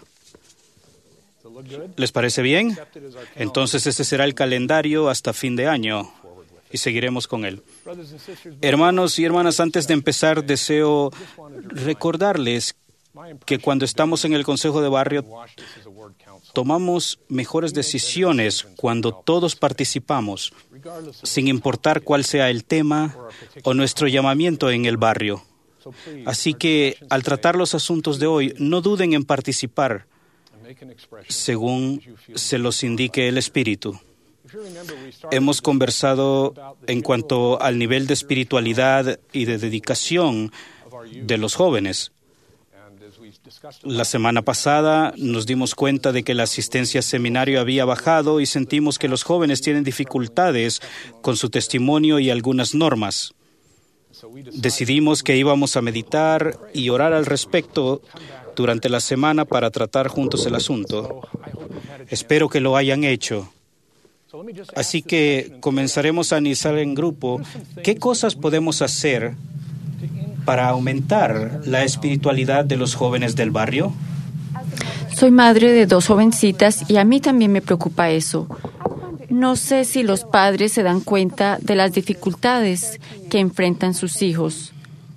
¿Les parece bien? Entonces ese será el calendario hasta fin de año y seguiremos con él. Hermanos y hermanas, antes de empezar, deseo recordarles que cuando estamos en el Consejo de Barrio tomamos mejores decisiones cuando todos participamos, sin importar cuál sea el tema o nuestro llamamiento en el barrio. Así que, al tratar los asuntos de hoy, no duden en participar según se los indique el Espíritu. Hemos conversado en cuanto al nivel de espiritualidad y de dedicación de los jóvenes. La semana pasada nos dimos cuenta de que la asistencia al seminario había bajado y sentimos que los jóvenes tienen dificultades con su testimonio y algunas normas. Decidimos que íbamos a meditar y orar al respecto durante la semana para tratar juntos el asunto. Espero que lo hayan hecho. Así que comenzaremos a analizar en grupo qué cosas podemos hacer para aumentar la espiritualidad de los jóvenes del barrio. Soy madre de dos jovencitas y a mí también me preocupa eso. No sé si los padres se dan cuenta de las dificultades que enfrentan sus hijos.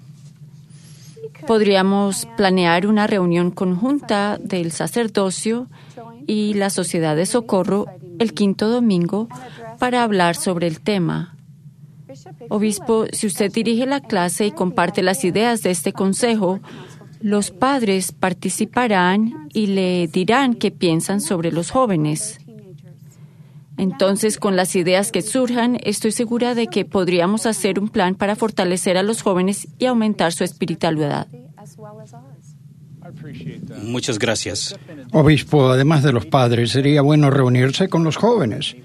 Podríamos planear una reunión conjunta del sacerdocio y la Sociedad de Socorro el quinto domingo para hablar sobre el tema. Obispo, si usted dirige la clase y comparte las ideas de este consejo, los padres participarán y le dirán qué piensan sobre los jóvenes. Entonces, con las ideas que surjan, estoy segura de que podríamos hacer un plan para fortalecer a los jóvenes y aumentar su espiritualidad. Muchas gracias. Obispo, además de los padres, sería bueno reunirse con los jóvenes.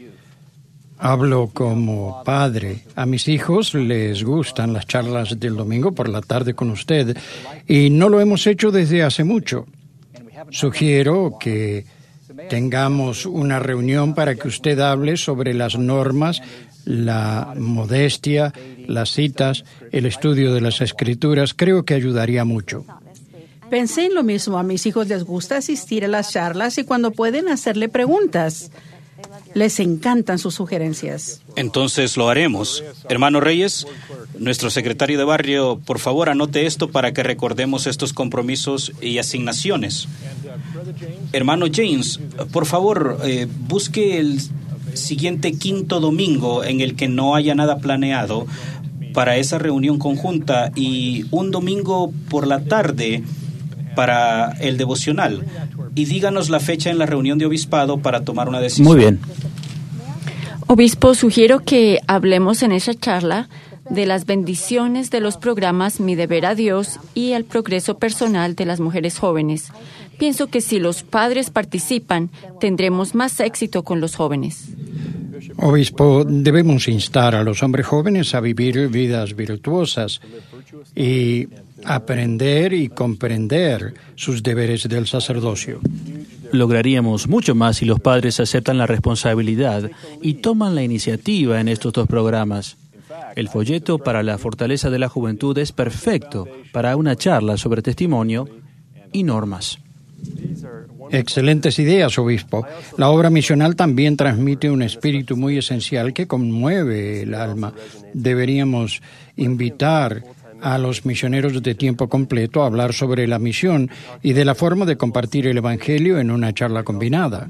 Hablo como padre. A mis hijos les gustan las charlas del domingo por la tarde con usted y no lo hemos hecho desde hace mucho. Sugiero que tengamos una reunión para que usted hable sobre las normas, la modestia, las citas, el estudio de las escrituras. Creo que ayudaría mucho. Pensé en lo mismo. A mis hijos les gusta asistir a las charlas y cuando pueden hacerle preguntas. Les encantan sus sugerencias. Entonces lo haremos. Hermano Reyes, nuestro secretario de barrio, por favor anote esto para que recordemos estos compromisos y asignaciones. Hermano James, por favor, eh, busque el siguiente quinto domingo en el que no haya nada planeado para esa reunión conjunta y un domingo por la tarde para el devocional. Y díganos la fecha en la reunión de obispado para tomar una decisión. Muy bien. Obispo, sugiero que hablemos en esa charla de las bendiciones de los programas Mi Deber a Dios y el progreso personal de las mujeres jóvenes. Pienso que si los padres participan, tendremos más éxito con los jóvenes. Obispo, debemos instar a los hombres jóvenes a vivir vidas virtuosas y aprender y comprender sus deberes del sacerdocio. Lograríamos mucho más si los padres aceptan la responsabilidad y toman la iniciativa en estos dos programas. El folleto para la fortaleza de la juventud es perfecto para una charla sobre testimonio y normas. Excelentes ideas, obispo. La obra misional también transmite un espíritu muy esencial que conmueve el alma. Deberíamos invitar a los misioneros de tiempo completo a hablar sobre la misión y de la forma de compartir el Evangelio en una charla combinada.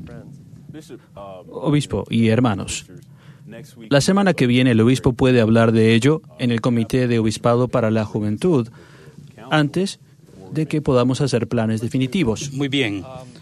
Obispo y hermanos, la semana que viene el obispo puede hablar de ello en el Comité de Obispado para la Juventud, antes de que podamos hacer planes definitivos. Muy bien.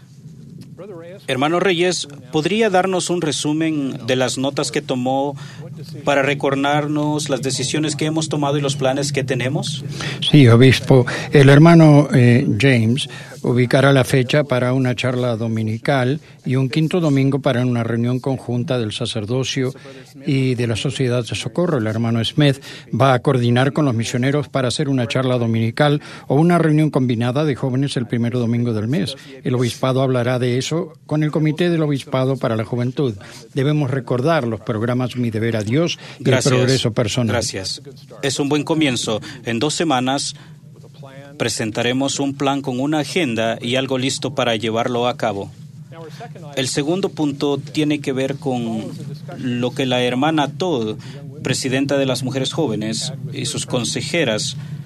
Hermano Reyes, ¿podría darnos un resumen de las notas que tomó para recordarnos las decisiones que hemos tomado y los planes que tenemos? Sí, obispo. El hermano eh, James ubicará la fecha para una charla dominical y un quinto domingo para una reunión conjunta del sacerdocio y de la Sociedad de Socorro. El hermano Smith va a coordinar con los misioneros para hacer una charla dominical o una reunión combinada de jóvenes el primer domingo del mes. El obispado hablará de eso con el Comité del Obispado para la Juventud. Debemos recordar los programas Mi Deber a Dios y Gracias. El Progreso Personal. Gracias. Es un buen comienzo. En dos semanas presentaremos un plan con una agenda y algo listo para llevarlo a cabo. El segundo punto tiene que ver con lo que la hermana Todd, presidenta de las mujeres jóvenes, y sus consejeras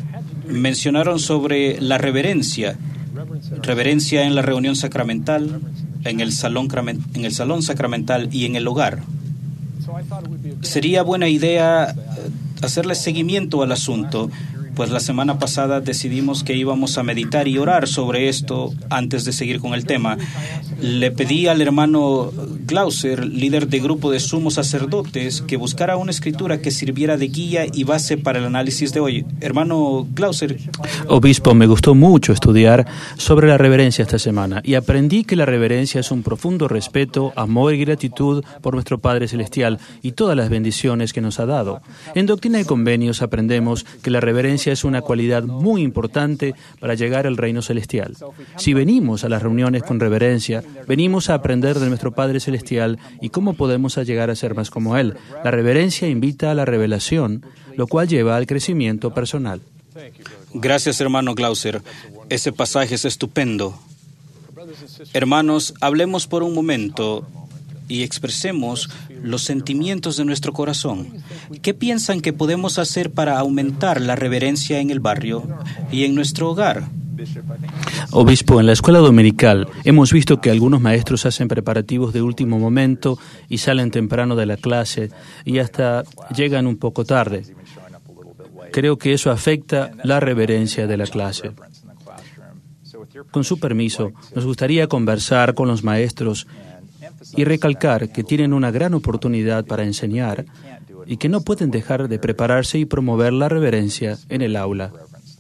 mencionaron sobre la reverencia, reverencia en la reunión sacramental, en el salón, en el salón sacramental y en el hogar. Sería buena idea hacerle seguimiento al asunto, pues la semana pasada decidimos que íbamos a meditar y orar sobre esto antes de seguir con el tema. Le pedí al hermano Glauser, líder de grupo de sumos sacerdotes, que buscara una escritura que sirviera de guía y base para el análisis de hoy. Hermano Glauser. Obispo, me gustó mucho estudiar sobre la reverencia esta semana y aprendí que la reverencia es un profundo respeto, amor y gratitud por nuestro Padre Celestial y todas las bendiciones que nos ha dado. En Doctrina y Convenios aprendemos que la reverencia es una cualidad muy importante para llegar al reino celestial. Si venimos a las reuniones con reverencia, venimos a aprender de nuestro Padre Celestial y cómo podemos llegar a ser más como Él. La reverencia invita a la revelación, lo cual lleva al crecimiento personal. Gracias, hermano Glauser. Ese pasaje es estupendo. Hermanos, hablemos por un momento y expresemos los sentimientos de nuestro corazón. ¿Qué piensan que podemos hacer para aumentar la reverencia en el barrio y en nuestro hogar? Obispo, en la escuela dominical hemos visto que algunos maestros hacen preparativos de último momento y salen temprano de la clase y hasta llegan un poco tarde. Creo que eso afecta la reverencia de la clase. Con su permiso, nos gustaría conversar con los maestros y recalcar que tienen una gran oportunidad para enseñar y que no pueden dejar de prepararse y promover la reverencia en el aula.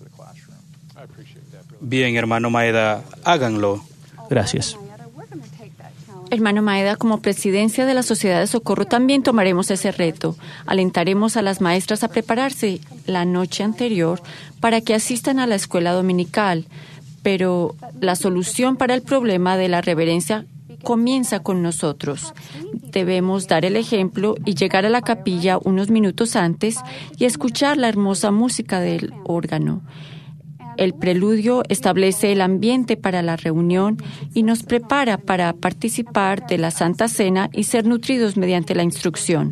Bien, hermano Maeda, háganlo. Gracias. Hermano Maeda, como presidencia de la Sociedad de Socorro, también tomaremos ese reto. Alentaremos a las maestras a prepararse la noche anterior para que asistan a la escuela dominical. Pero la solución para el problema de la reverencia comienza con nosotros. Debemos dar el ejemplo y llegar a la capilla unos minutos antes y escuchar la hermosa música del órgano. El preludio establece el ambiente para la reunión y nos prepara para participar de la Santa Cena y ser nutridos mediante la instrucción.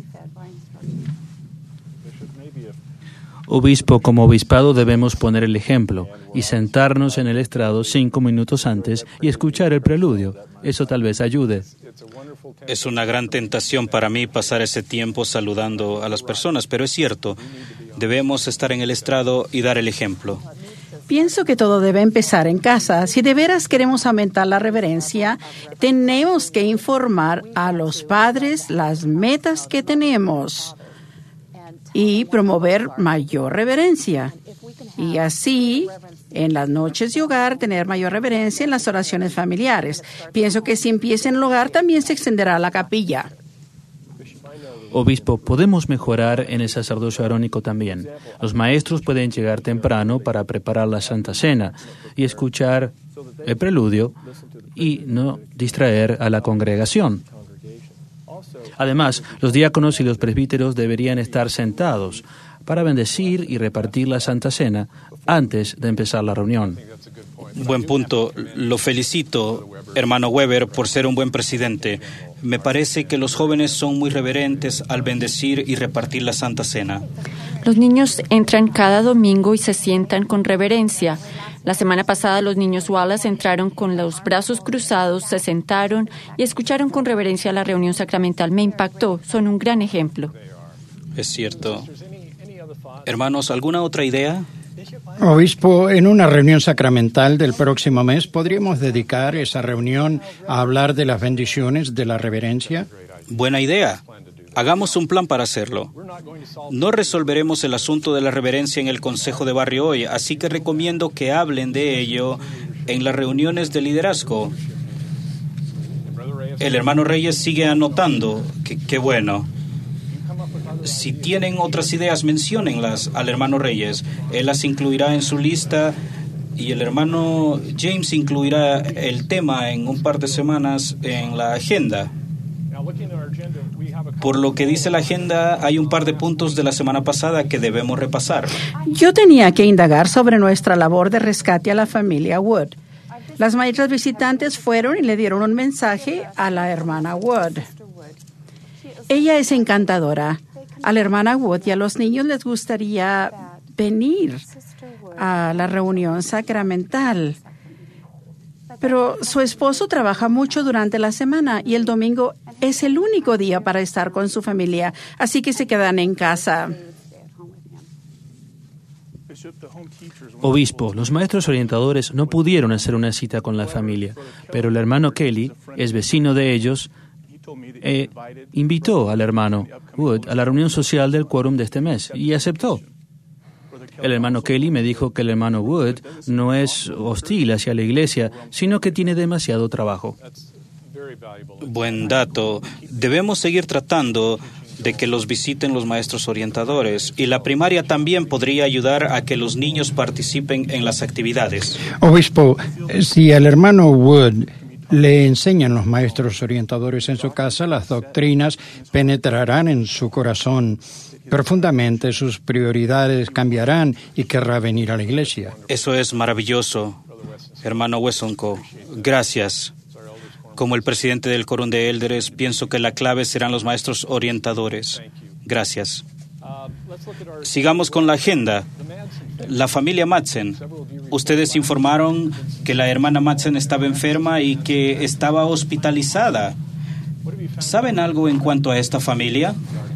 Obispo, como obispado debemos poner el ejemplo y sentarnos en el estrado cinco minutos antes y escuchar el preludio. Eso tal vez ayude. Es una gran tentación para mí pasar ese tiempo saludando a las personas, pero es cierto, debemos estar en el estrado y dar el ejemplo. Pienso que todo debe empezar en casa. Si de veras queremos aumentar la reverencia, tenemos que informar a los padres las metas que tenemos y promover mayor reverencia. Y así, en las noches de hogar, tener mayor reverencia en las oraciones familiares. Pienso que si empieza en el hogar, también se extenderá a la capilla. Obispo, podemos mejorar en el sacerdocio arónico también. Los maestros pueden llegar temprano para preparar la Santa Cena y escuchar el preludio y no distraer a la congregación. Además, los diáconos y los presbíteros deberían estar sentados para bendecir y repartir la Santa Cena antes de empezar la reunión. Buen punto. Lo felicito, hermano Weber, por ser un buen presidente. Me parece que los jóvenes son muy reverentes al bendecir y repartir la Santa Cena. Los niños entran cada domingo y se sientan con reverencia. La semana pasada los niños Wallace entraron con los brazos cruzados, se sentaron y escucharon con reverencia la reunión sacramental. Me impactó. Son un gran ejemplo. Es cierto. Hermanos, ¿alguna otra idea? Obispo, en una reunión sacramental del próximo mes, ¿podríamos dedicar esa reunión a hablar de las bendiciones de la reverencia? Buena idea. Hagamos un plan para hacerlo. No resolveremos el asunto de la reverencia en el Consejo de Barrio hoy, así que recomiendo que hablen de ello en las reuniones de liderazgo. El hermano Reyes sigue anotando. Qué, qué bueno. Si tienen otras ideas, menciónenlas al hermano Reyes. Él las incluirá en su lista y el hermano James incluirá el tema en un par de semanas en la agenda. Por lo que dice la agenda, hay un par de puntos de la semana pasada que debemos repasar. Yo tenía que indagar sobre nuestra labor de rescate a la familia Wood. Las maestras visitantes fueron y le dieron un mensaje a la hermana Wood. Ella es encantadora. A la hermana Wood y a los niños les gustaría venir a la reunión sacramental. Pero su esposo trabaja mucho durante la semana y el domingo es el único día para estar con su familia, así que se quedan en casa. Obispo, los maestros orientadores no pudieron hacer una cita con la familia, pero el hermano Kelly es vecino de ellos e invitó al hermano Wood a la reunión social del quórum de este mes y aceptó. El hermano Kelly me dijo que el hermano Wood no es hostil hacia la iglesia, sino que tiene demasiado trabajo. Buen dato. Debemos seguir tratando de que los visiten los maestros orientadores, y la primaria también podría ayudar a que los niños participen en las actividades. Obispo, si al hermano Wood le enseñan los maestros orientadores en su casa, las doctrinas penetrarán en su corazón profundamente, sus prioridades cambiarán y querrá venir a la iglesia. Eso es maravilloso, hermano Wesonko. Gracias. Como el presidente del Quórum de Élderes, pienso que la clave serán los maestros orientadores. Gracias. Sigamos con la agenda. La familia Madsen. Ustedes informaron que la hermana Madsen estaba enferma y que estaba hospitalizada. ¿Saben algo en cuanto a esta familia?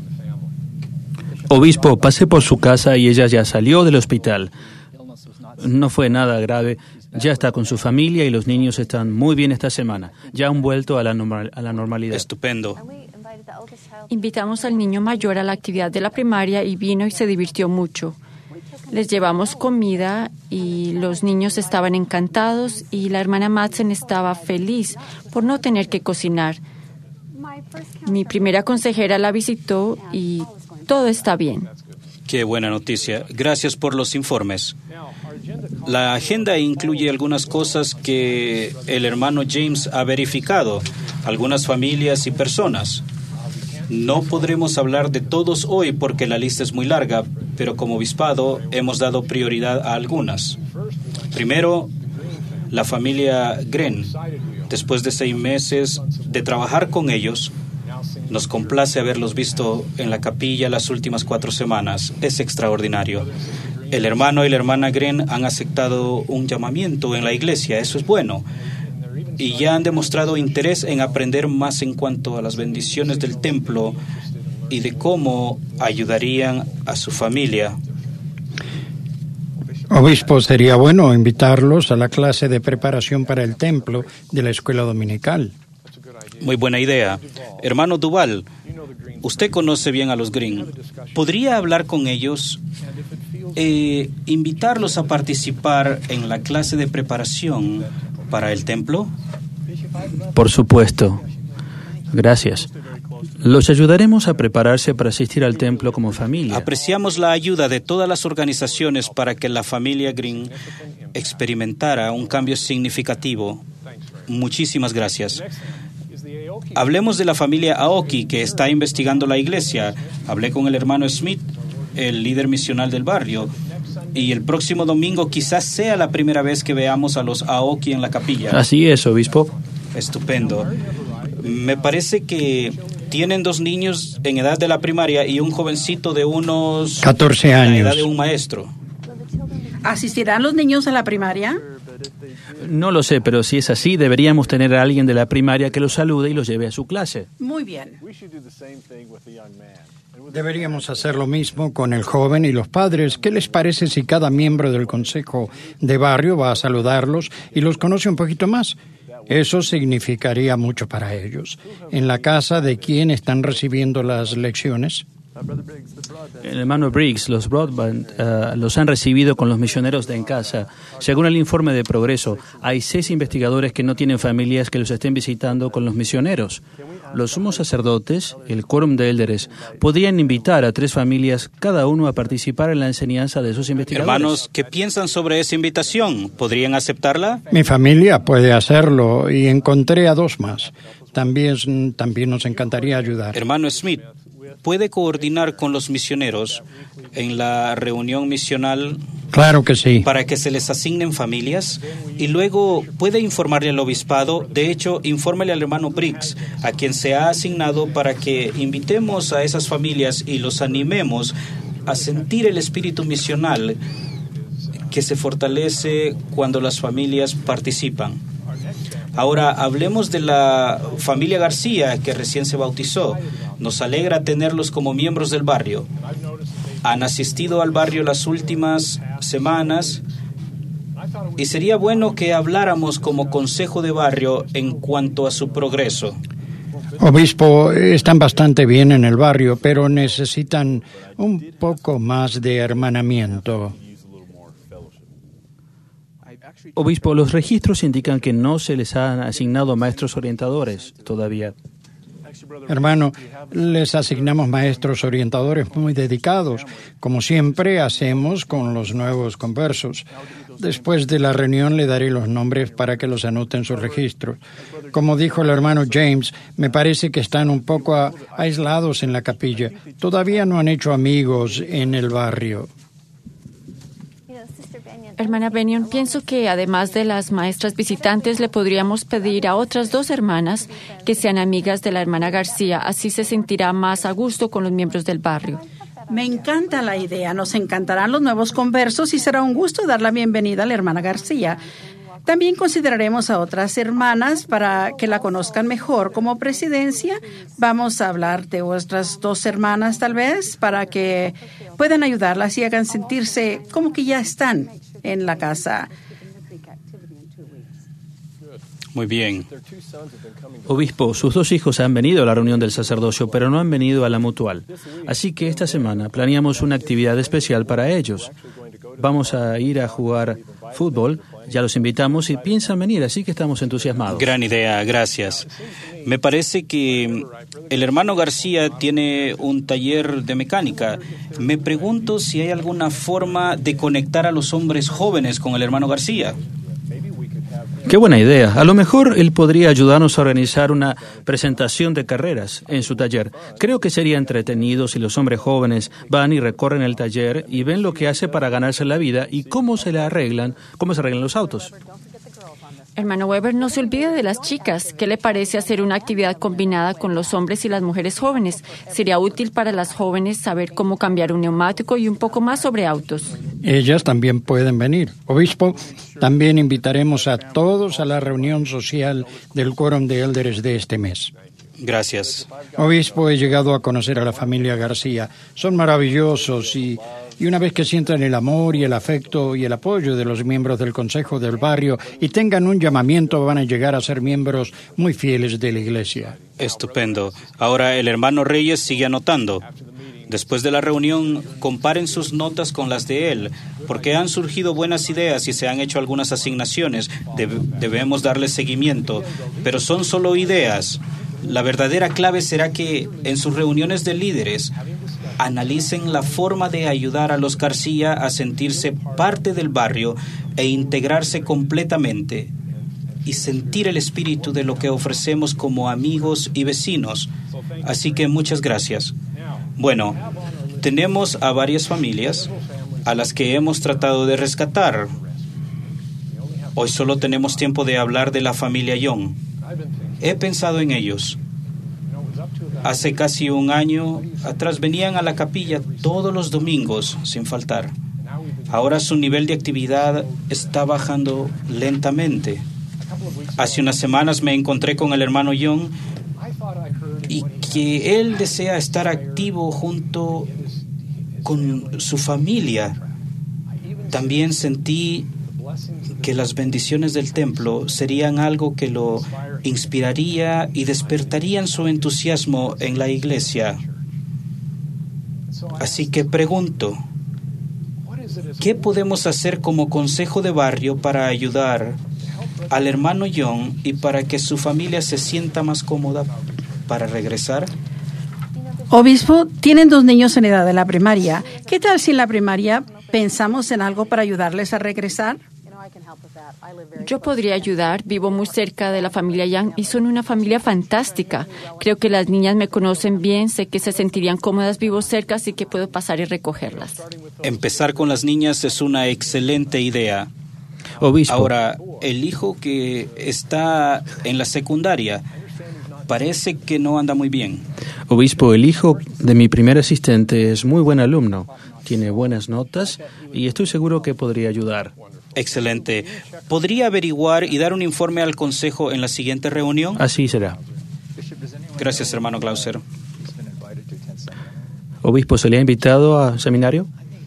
Obispo, pasé por su casa y ella ya salió del hospital. No fue nada grave. Ya está con su familia y los niños están muy bien esta semana. Ya han vuelto a la, normal, a la normalidad. Estupendo. Invitamos al niño mayor a la actividad de la primaria y vino y se divirtió mucho. Les llevamos comida y los niños estaban encantados y la hermana Madsen estaba feliz por no tener que cocinar. Mi primera consejera la visitó y todo está bien. Qué buena noticia. Gracias por los informes. La agenda incluye algunas cosas que el hermano James ha verificado, algunas familias y personas. No podremos hablar de todos hoy porque la lista es muy larga, pero como obispado hemos dado prioridad a algunas. Primero, la familia Gren. Después de seis meses de trabajar con ellos, nos complace haberlos visto en la capilla las últimas cuatro semanas. Es extraordinario. El hermano y la hermana Gren han aceptado un llamamiento en la iglesia. Eso es bueno. Y ya han demostrado interés en aprender más en cuanto a las bendiciones del templo y de cómo ayudarían a su familia. Obispo, sería bueno invitarlos a la clase de preparación para el templo de la escuela dominical. Muy buena idea. Hermano Duval, usted conoce bien a los Green. ¿Podría hablar con ellos, eh, invitarlos a participar en la clase de preparación para el templo? Por supuesto. Gracias. Los ayudaremos a prepararse para asistir al templo como familia. Apreciamos la ayuda de todas las organizaciones para que la familia Green experimentara un cambio significativo. Muchísimas gracias. Hablemos de la familia Aoki, que está investigando la iglesia. Hablé con el hermano Smith, el líder misional del barrio, y el próximo domingo quizás sea la primera vez que veamos a los Aoki en la capilla. Así es, obispo. Estupendo. Me parece que tienen dos niños en edad de la primaria y un jovencito de unos catorce años. La edad de un maestro. ¿Asistirán los niños a la primaria? No lo sé, pero si es así, deberíamos tener a alguien de la primaria que los salude y los lleve a su clase. Muy bien. Deberíamos hacer lo mismo con el joven y los padres. ¿Qué les parece si cada miembro del consejo de barrio va a saludarlos y los conoce un poquito más? Eso significaría mucho para ellos. ¿En la casa de quién están recibiendo las lecciones? El hermano Briggs, los Broadband, uh, los han recibido con los misioneros de en casa. Según el informe de progreso, hay seis investigadores que no tienen familias que los estén visitando con los misioneros. Los sumos sacerdotes, el quórum de élderes, podrían invitar a tres familias cada uno a participar en la enseñanza de esos investigadores. Hermanos, ¿qué piensan sobre esa invitación? ¿Podrían aceptarla? Mi familia puede hacerlo y encontré a dos más. También, también nos encantaría ayudar. Hermano Smith, ¿puede coordinar con los misioneros en la reunión misional? Claro que sí. Para que se les asignen familias y luego puede informarle al obispado. De hecho, infórmele al hermano Briggs, a quien se ha asignado para que invitemos a esas familias y los animemos a sentir el espíritu misional que se fortalece cuando las familias participan. Ahora hablemos de la familia García, que recién se bautizó. Nos alegra tenerlos como miembros del barrio. Han asistido al barrio las últimas semanas y sería bueno que habláramos como consejo de barrio en cuanto a su progreso. Obispo, están bastante bien en el barrio, pero necesitan un poco más de hermanamiento. Obispo, los registros indican que no se les han asignado maestros orientadores todavía. Hermano, les asignamos maestros orientadores muy dedicados, como siempre hacemos con los nuevos conversos. Después de la reunión le daré los nombres para que los anoten en sus registros. Como dijo el hermano James, me parece que están un poco a, aislados en la capilla. Todavía no han hecho amigos en el barrio. Hermana Bennion, pienso que además de las maestras visitantes, le podríamos pedir a otras dos hermanas que sean amigas de la hermana García. Así se sentirá más a gusto con los miembros del barrio. Me encanta la idea. Nos encantarán los nuevos conversos y será un gusto dar la bienvenida a la hermana García. También consideraremos a otras hermanas para que la conozcan mejor. Como presidencia, vamos a hablar de otras dos hermanas, tal vez, para que puedan ayudarlas y hagan sentirse como que ya están en la casa. Muy bien. Obispo, sus dos hijos han venido a la reunión del sacerdocio, pero no han venido a la mutual. Así que esta semana planeamos una actividad especial para ellos. Vamos a ir a jugar fútbol, ya los invitamos y piensan venir, así que estamos entusiasmados. Gran idea, gracias. Me parece que el hermano García tiene un taller de mecánica. Me pregunto si hay alguna forma de conectar a los hombres jóvenes con el hermano García. Qué buena idea. A lo mejor él podría ayudarnos a organizar una presentación de carreras en su taller. Creo que sería entretenido si los hombres jóvenes van y recorren el taller y ven lo que hace para ganarse la vida y cómo se le arreglan, cómo se arreglan los autos. Hermano Weber, no se olvide de las chicas. ¿Qué le parece hacer una actividad combinada con los hombres y las mujeres jóvenes? Sería útil para las jóvenes saber cómo cambiar un neumático y un poco más sobre autos. Ellas también pueden venir. Obispo, también invitaremos a todos a la reunión social del Quórum de Élderes de este mes. Gracias. Obispo, he llegado a conocer a la familia García. Son maravillosos y... Y una vez que sientan el amor y el afecto y el apoyo de los miembros del Consejo del Barrio y tengan un llamamiento, van a llegar a ser miembros muy fieles de la Iglesia. Estupendo. Ahora el hermano Reyes sigue anotando. Después de la reunión, comparen sus notas con las de él, porque han surgido buenas ideas y se han hecho algunas asignaciones. Deb- debemos darle seguimiento, pero son solo ideas. La verdadera clave será que en sus reuniones de líderes analicen la forma de ayudar a los García a sentirse parte del barrio e integrarse completamente y sentir el espíritu de lo que ofrecemos como amigos y vecinos. Así que muchas gracias. Bueno, tenemos a varias familias a las que hemos tratado de rescatar. Hoy solo tenemos tiempo de hablar de la familia Young. He pensado en ellos. Hace casi un año atrás venían a la capilla todos los domingos sin faltar. Ahora su nivel de actividad está bajando lentamente. Hace unas semanas me encontré con el hermano Young y que él desea estar activo junto con su familia. También sentí que las bendiciones del templo serían algo que lo inspiraría y despertarían su entusiasmo en la iglesia. Así que pregunto, ¿qué podemos hacer como consejo de barrio para ayudar al hermano Young y para que su familia se sienta más cómoda para regresar? Obispo, tienen dos niños en edad de la primaria. ¿Qué tal si en la primaria pensamos en algo para ayudarles a regresar? Yo podría ayudar. Vivo muy cerca de la familia Young y son una familia fantástica. Creo que las niñas me conocen bien, sé que se sentirían cómodas, vivo cerca, así que puedo pasar y recogerlas. Empezar con las niñas es una excelente idea. Obispo. Ahora, el hijo que está en la secundaria, parece que no anda muy bien. Obispo, el hijo de mi primer asistente es muy buen alumno, tiene buenas notas y estoy seguro que podría ayudar. Excelente. ¿Podría averiguar y dar un informe al consejo en la siguiente reunión? Así será. Gracias, hermano Glauser. Obispo, ¿se le ha invitado al seminario?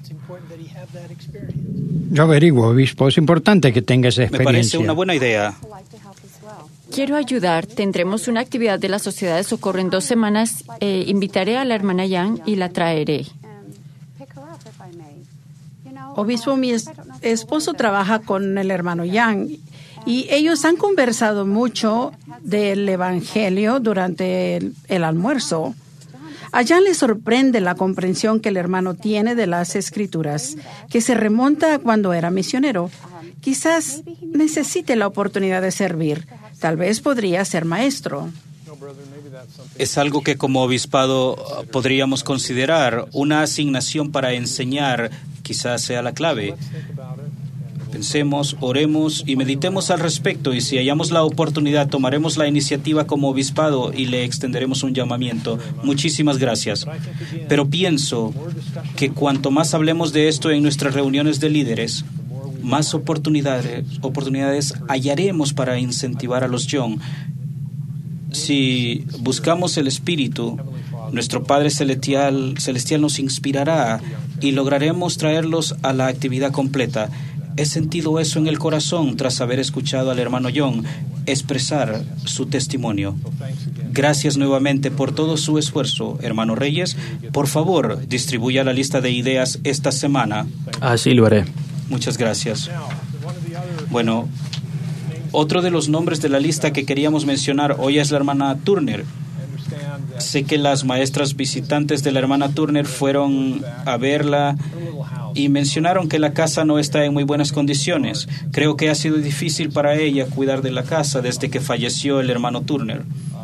Yo averiguo, obispo. Es importante que tenga esa experiencia. Me parece una buena idea. Quiero ayudar. Tendremos una actividad de la Sociedad de Socorro en dos semanas. Eh, invitaré a la hermana Yang y la traeré. Obispo, mi es- esposo trabaja con el hermano Yang y ellos han conversado mucho del Evangelio durante el, el almuerzo. A Yang le sorprende la comprensión que el hermano tiene de las Escrituras, que se remonta a cuando era misionero. Quizás necesite la oportunidad de servir. Tal vez podría ser maestro. Es algo que como obispado uh, podríamos considerar. Una asignación para enseñar quizás sea la clave. Pensemos, oremos y meditemos al respecto, y si hallamos la oportunidad, tomaremos la iniciativa como obispado y le extenderemos un llamamiento. Muchísimas gracias. Pero pienso que cuanto más hablemos de esto en nuestras reuniones de líderes, más oportunidades, oportunidades hallaremos para incentivar a los young. Si buscamos el Espíritu, nuestro Padre Celestial, Celestial nos inspirará y lograremos traerlos a la actividad completa. He sentido eso en el corazón tras haber escuchado al hermano Young expresar su testimonio. Gracias nuevamente por todo su esfuerzo, hermano Reyes. Por favor, distribuya la lista de ideas esta semana. Así lo haré. Muchas gracias. Bueno, otro de los nombres de la lista que queríamos mencionar hoy es la hermana Turner. Sé que las maestras visitantes de la hermana Turner fueron a verla y mencionaron que la casa no está en muy buenas condiciones. Creo que ha sido difícil para ella cuidar de la casa desde que falleció el hermano Turner.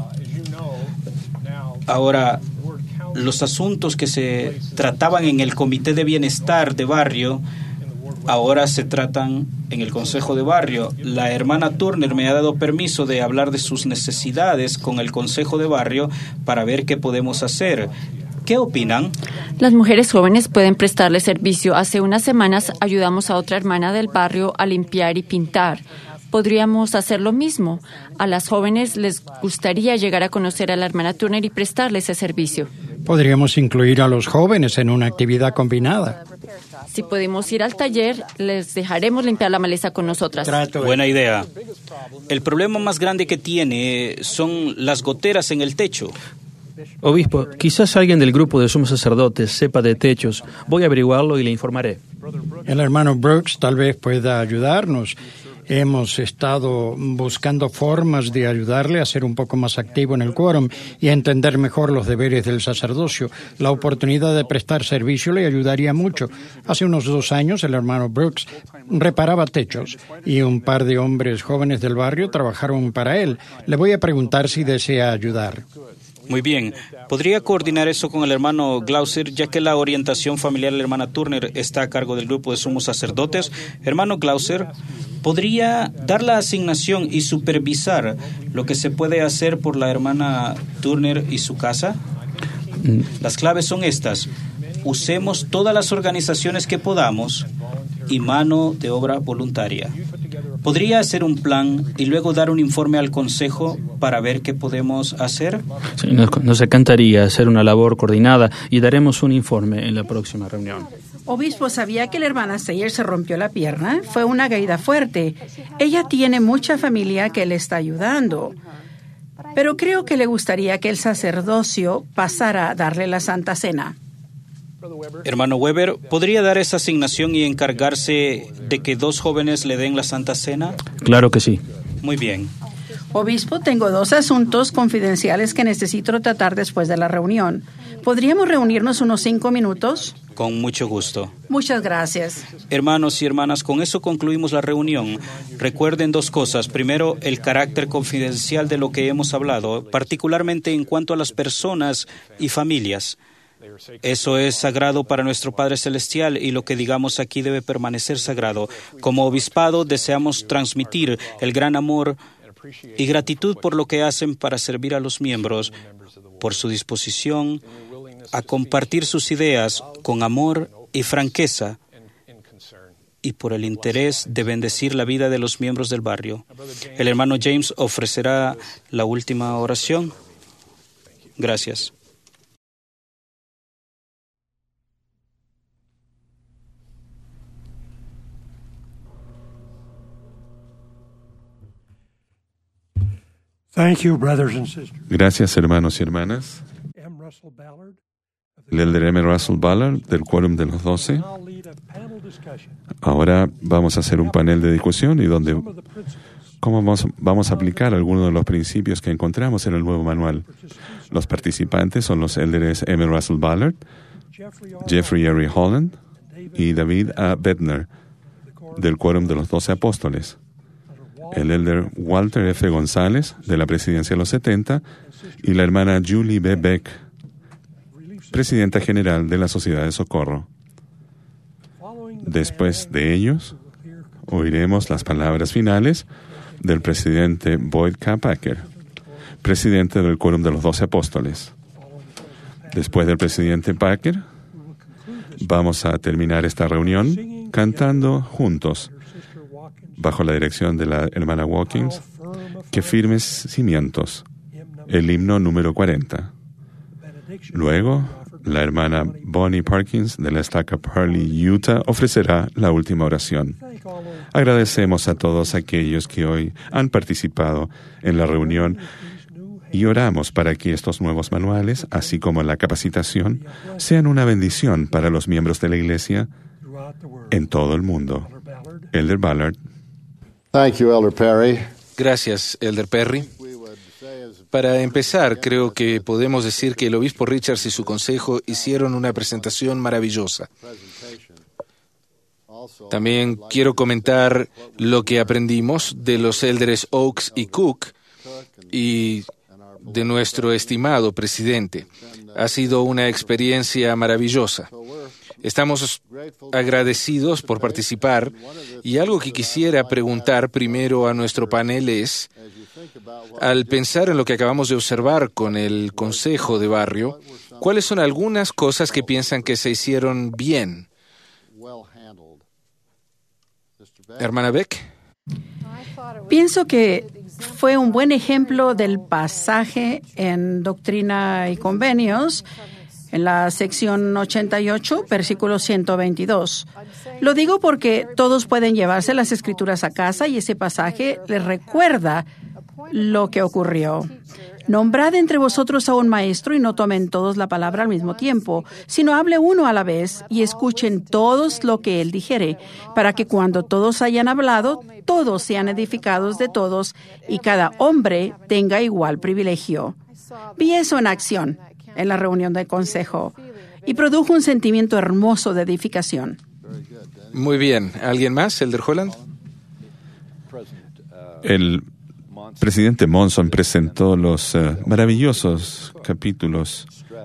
Ahora, los asuntos que se trataban en el Comité de Bienestar de Barrio ahora se tratan en el Consejo de Barrio. La hermana Turner me ha dado permiso de hablar de sus necesidades con el Consejo de Barrio para ver qué podemos hacer. ¿Qué opinan? Las mujeres jóvenes pueden prestarle servicio. Hace unas semanas ayudamos a otra hermana del barrio a limpiar y pintar. Podríamos hacer lo mismo. A las jóvenes les gustaría llegar a conocer a la hermana Turner y prestarle ese servicio. Podríamos incluir a los jóvenes en una actividad combinada. Si podemos ir al taller, les dejaremos limpiar la maleza con nosotras. Buena idea. El problema más grande que tiene son las goteras en el techo. Obispo, quizás alguien del grupo de sumos sacerdotes sepa de techos. Voy a averiguarlo y le informaré. El hermano Brooks tal vez pueda ayudarnos. Hemos estado buscando formas de ayudarle a ser un poco más activo en el quórum y a entender mejor los deberes del sacerdocio. La oportunidad de prestar servicio le ayudaría mucho. Hace unos dos años el hermano Brooks reparaba techos y un par de hombres jóvenes del barrio trabajaron para él. Le voy a preguntar si desea ayudar. Muy bien. ¿Podría coordinar eso con el hermano Glauser, ya que la orientación familiar de la hermana Turner está a cargo del grupo de sumos sacerdotes? Hermano Glauser, ¿podría dar la asignación y supervisar lo que se puede hacer por la hermana Turner y su casa? Las claves son estas. Usemos todas las organizaciones que podamos y mano de obra voluntaria. ¿Podría hacer un plan y luego dar un informe al Consejo para ver qué podemos hacer? Sí, nos, nos encantaría hacer una labor coordinada y daremos un informe en la próxima reunión. Obispo, ¿sabía que la hermana Sayer se rompió la pierna? Fue una caída fuerte. Ella tiene mucha familia que le está ayudando. Pero creo que le gustaría que el sacerdocio pasara a darle la Santa Cena. Hermano Weber, ¿podría dar esa asignación y encargarse de que dos jóvenes le den la Santa Cena? Claro que sí. Muy bien. Obispo, tengo dos asuntos confidenciales que necesito tratar después de la reunión. ¿Podríamos reunirnos unos cinco minutos? Con mucho gusto. Muchas gracias. Hermanos y hermanas, con eso concluimos la reunión. Recuerden dos cosas. Primero, el carácter confidencial de lo que hemos hablado, particularmente en cuanto a las personas y familias. Eso es sagrado para nuestro Padre Celestial y lo que digamos aquí debe permanecer sagrado. Como obispado deseamos transmitir el gran amor y gratitud por lo que hacen para servir a los miembros, por su disposición a compartir sus ideas con amor y franqueza, y por el interés de bendecir la vida de los miembros del barrio. El hermano James ofrecerá la última oración. Gracias. Thank you, brothers and sisters. Gracias, hermanos y hermanas. El elder M. Russell Ballard, del Quórum de los Doce. Ahora vamos a hacer un panel de discusión y donde cómo vamos, vamos a aplicar algunos de los principios que encontramos en el nuevo manual. Los participantes son los elders M. Russell Ballard, Jeffrey R. Holland y David A. Bednar, del Quórum de los Doce Apóstoles. El elder Walter F. González, de la Presidencia de los setenta, y la hermana Julie B. Beck, presidenta general de la Sociedad de Socorro. Después de ellos, oiremos las palabras finales del presidente Boyd K. Packer, presidente del Quórum de los Doce Apóstoles. Después del presidente Packer, vamos a terminar esta reunión cantando juntos, bajo la dirección de la hermana Watkins, que firmes cimientos, el himno número cuarenta. Luego, la hermana Bonnie Parkins de la estaca Purley, Utah, ofrecerá la última oración. Agradecemos a todos aquellos que hoy han participado en la reunión y oramos para que estos nuevos manuales, así como la capacitación, sean una bendición para los miembros de la Iglesia en todo el mundo. Elder Ballard. Thank you, Elder Perry. Gracias, Elder Perry. Para empezar, creo que podemos decir que el obispo Richards y su consejo hicieron una presentación maravillosa. También quiero comentar lo que aprendimos de los elders Oaks y Cook y de nuestro estimado presidente. Ha sido una experiencia maravillosa. Estamos agradecidos por participar y algo que quisiera preguntar primero a nuestro panel es, al pensar en lo que acabamos de observar con el Consejo de Barrio, ¿cuáles son algunas cosas que piensan que se hicieron bien? Hermana Beck. Pienso que fue un buen ejemplo del pasaje en Doctrina y Convenios, en la sección ochenta y ocho, versículo ciento veintidós. Lo digo porque todos pueden llevarse las escrituras a casa y ese pasaje les recuerda lo que ocurrió. Nombrad entre vosotros a un maestro y no tomen todos la palabra al mismo tiempo, sino hable uno a la vez y escuchen todos lo que él dijere, para que cuando todos hayan hablado, todos sean edificados de todos y cada hombre tenga igual privilegio. Vi eso en acción en la reunión del consejo y produjo un sentimiento hermoso de edificación. Muy bien. ¿Alguien más? ¿Elder Holland? El presidente Monson presentó los uh, maravillosos capítulos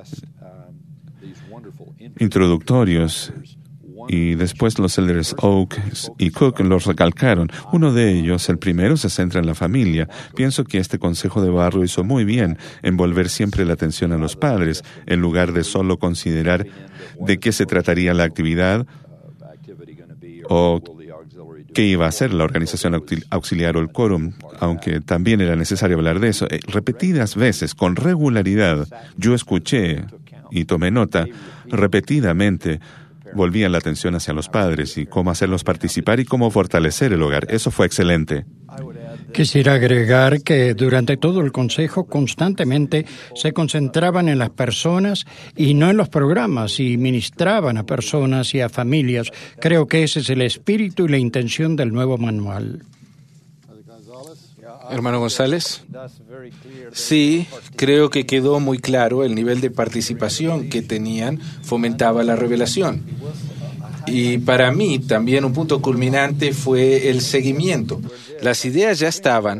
introductorios y después los elders Oaks y Cook los recalcaron. Uno de ellos, el primero, se centra en la familia. Pienso que este consejo de barrio hizo muy bien en volver siempre la atención a los padres, en lugar de solo considerar de qué se trataría la actividad o qué iba a hacer la organización auxiliar o el quórum, aunque también era necesario hablar de eso. Repetidas veces, con regularidad, yo escuché y tomé nota, repetidamente volvían la atención hacia los padres y cómo hacerlos participar y cómo fortalecer el hogar. Eso fue excelente. Quisiera agregar que durante todo el consejo constantemente se concentraban en las personas y no en los programas y ministraban a personas y a familias. Creo que ese es el espíritu y la intención del nuevo manual. Hermano González. Sí, creo que quedó muy claro el nivel de participación que tenían, fomentaba la revelación. Y para mí también un punto culminante fue el seguimiento. Las ideas ya estaban,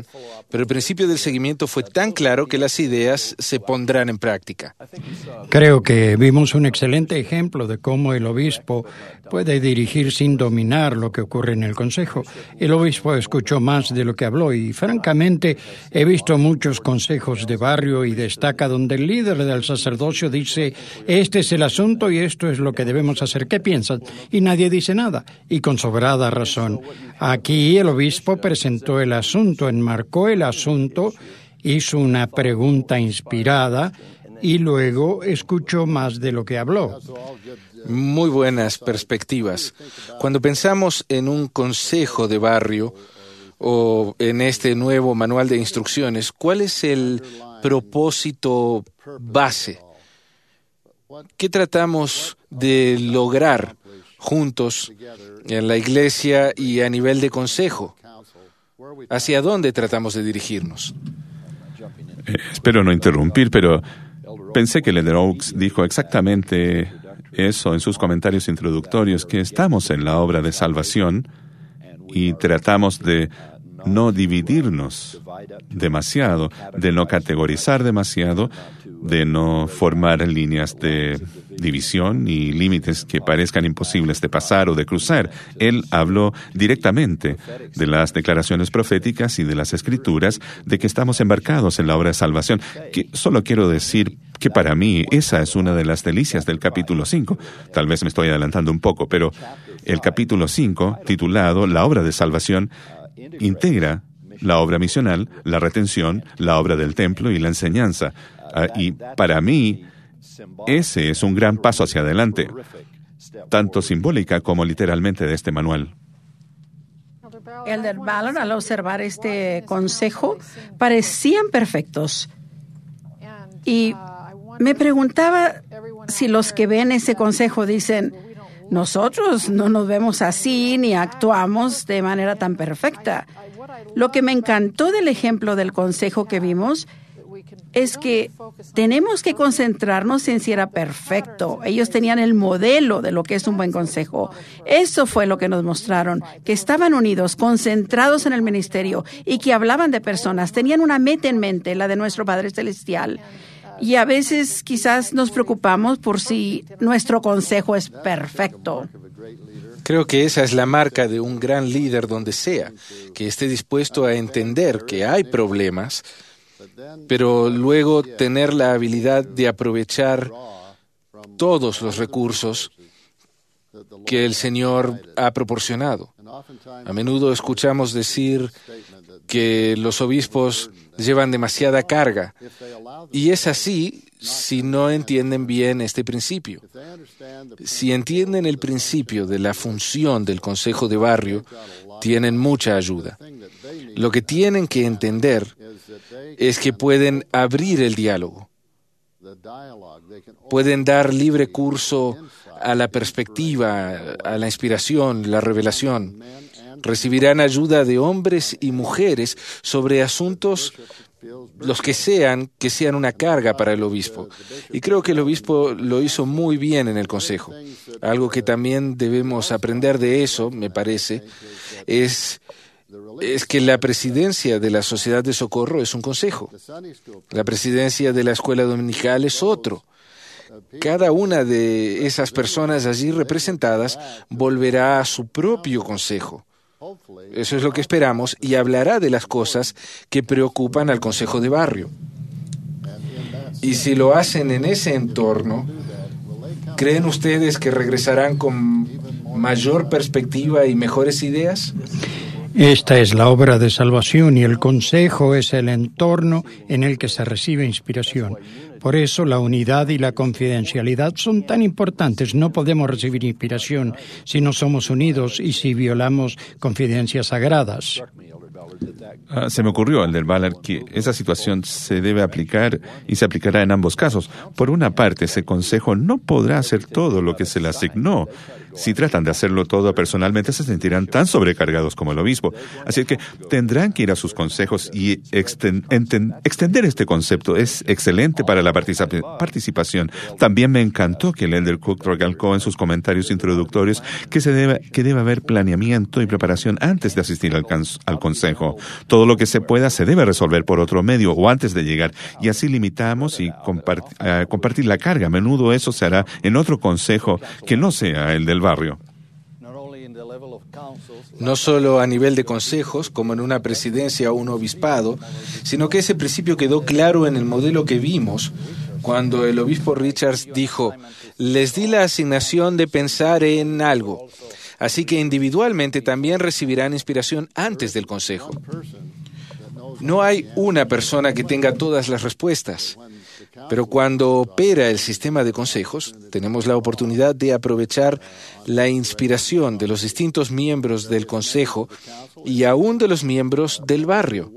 pero el principio del seguimiento fue tan claro que las ideas se pondrán en práctica. Creo que vimos un excelente ejemplo de cómo el obispo puede dirigir sin dominar lo que ocurre en el consejo. El obispo escuchó más de lo que habló y, francamente, he visto muchos consejos de barrio y destaca donde el líder del sacerdocio dice, este es el asunto y esto es lo que debemos hacer. ¿Qué piensan? Y nadie dice nada, y con sobrada razón. Aquí el obispo presentó el asunto, enmarcó el asunto, hizo una pregunta inspirada y luego escuchó más de lo que habló. Muy buenas perspectivas. Cuando pensamos en un consejo de barrio o en este nuevo manual de instrucciones, ¿cuál es el propósito base? ¿Qué tratamos de lograr juntos en la iglesia y a nivel de consejo? ¿Hacia dónde tratamos de dirigirnos? Eh, espero no interrumpir, pero pensé que el Elder Oaks dijo exactamente eso en sus comentarios introductorios, que estamos en la obra de salvación y tratamos de no dividirnos demasiado, de no categorizar demasiado, de no formar líneas de división y límites que parezcan imposibles de pasar o de cruzar. Él habló directamente de las declaraciones proféticas y de las escrituras, de que estamos embarcados en la obra de salvación, que solo quiero decir que para mí esa es una de las delicias del capítulo cinco. Tal vez me estoy adelantando un poco, pero el capítulo cinco, titulado La obra de salvación, integra la obra misional, la retención, la obra del templo y la enseñanza. Uh, y para mí, ese es un gran paso hacia adelante, tanto simbólica como literalmente de este manual. Elder Ballard, al observar este consejo, parecían perfectos. Y me preguntaba si los que ven ese consejo dicen, nosotros no nos vemos así ni actuamos de manera tan perfecta. Lo que me encantó del ejemplo del consejo que vimos es que tenemos que concentrarnos en si era perfecto. Ellos tenían el modelo de lo que es un buen consejo. Eso fue lo que nos mostraron, que estaban unidos, concentrados en el ministerio y que hablaban de personas. Tenían una meta en mente, la de nuestro Padre Celestial. Y a veces quizás nos preocupamos por si nuestro consejo es perfecto. Creo que esa es la marca de un gran líder donde sea, que esté dispuesto a entender que hay problemas, pero luego tener la habilidad de aprovechar todos los recursos que el Señor ha proporcionado. A menudo escuchamos decir que los obispos llevan demasiada carga, y es así si no entienden bien este principio. Si entienden el principio de la función del consejo de barrio, tienen mucha ayuda. Lo que tienen que entender es que pueden abrir el diálogo. Pueden dar libre curso a la perspectiva, a la inspiración, la revelación. Recibirán ayuda de hombres y mujeres sobre asuntos, los que sean, que sean una carga para el obispo. Y creo que el obispo lo hizo muy bien en el consejo. Algo que también debemos aprender de eso, me parece, es, es que la presidencia de la Sociedad de Socorro es un consejo. La presidencia de la Escuela Dominical es otro. Cada una de esas personas allí representadas volverá a su propio consejo. Eso es lo que esperamos, y hablará de las cosas que preocupan al consejo de barrio. Y si lo hacen en ese entorno, ¿creen ustedes que regresarán con mayor perspectiva y mejores ideas? Esta es la obra de salvación y el consejo es el entorno en el que se recibe inspiración. Por eso la unidad y la confidencialidad son tan importantes. No podemos recibir inspiración si no somos unidos y si violamos confidencias sagradas. Ah, se me ocurrió, Elder Ballard, que esa situación se debe aplicar y se aplicará en ambos casos. Por una parte, ese consejo no podrá hacer todo lo que se le asignó. Si tratan de hacerlo todo personalmente, se sentirán tan sobrecargados como el obispo. Así que tendrán que ir a sus consejos y exten- enten- extender este concepto. Es excelente para la particip- participación. También me encantó que el Elder Cook recalcó en sus comentarios introductorios que, se debe, que debe haber planeamiento y preparación antes de asistir al, can- al consejo. consejo. Todo lo que se pueda se debe resolver por otro medio o antes de llegar, y así limitamos y compart- uh, compartir la carga. A menudo eso se hará en otro consejo que no sea el del barrio. No solo a nivel de consejos, como en una presidencia o un obispado, sino que ese principio quedó claro en el modelo que vimos cuando el obispo Richards dijo: les di la asignación de pensar en algo, así que individualmente también recibirán inspiración antes del consejo. No hay una persona que tenga todas las respuestas, pero cuando opera el sistema de consejos, tenemos la oportunidad de aprovechar la inspiración de los distintos miembros del consejo y aún de los miembros del barrio.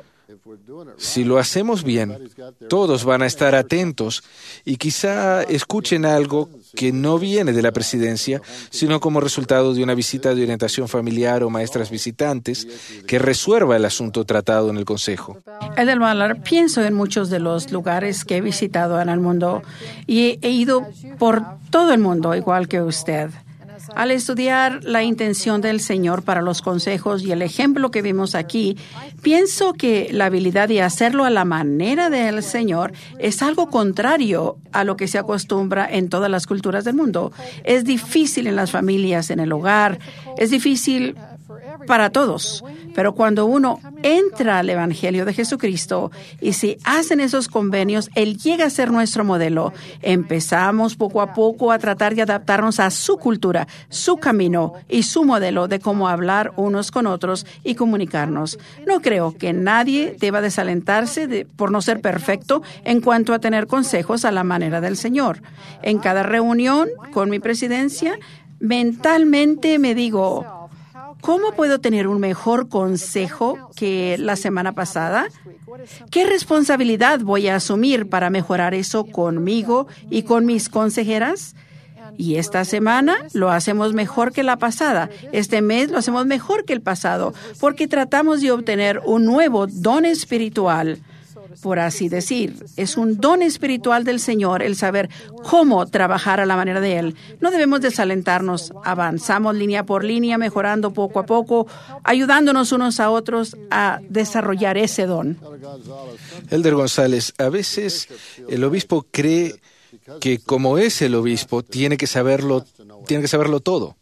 Si lo hacemos bien, todos van a estar atentos y quizá escuchen algo que no viene de la presidencia, sino como resultado de una visita de orientación familiar o maestras visitantes que resuelva el asunto tratado en el consejo. Elder Ballard, pienso en muchos de los lugares que he visitado en el mundo y he ido por todo el mundo, igual que usted. Al estudiar la intención del Señor para los consejos y el ejemplo que vimos aquí, pienso que la habilidad de hacerlo a la manera del Señor es algo contrario a lo que se acostumbra en todas las culturas del mundo. Es difícil en las familias, en el hogar, es difícil para todos. Pero cuando uno entra al Evangelio de Jesucristo y se hacen esos convenios, Él llega a ser nuestro modelo. Empezamos poco a poco a tratar de adaptarnos a su cultura, su camino y su modelo de cómo hablar unos con otros y comunicarnos. No creo que nadie deba desalentarse de, por no ser perfecto en cuanto a tener consejos a la manera del Señor. En cada reunión con mi presidencia, mentalmente me digo: ¿cómo puedo tener un mejor consejo que la semana pasada? ¿Qué responsabilidad voy a asumir para mejorar eso conmigo y con mis consejeras? Y esta semana lo hacemos mejor que la pasada. Este mes lo hacemos mejor que el pasado, porque tratamos de obtener un nuevo don espiritual. Por así decir, es un don espiritual del Señor el saber cómo trabajar a la manera de Él. No debemos desalentarnos, avanzamos línea por línea, mejorando poco a poco, ayudándonos unos a otros a desarrollar ese don. Elder González, a veces el obispo cree que como es el obispo, tiene que saberlo, tiene que saberlo todo.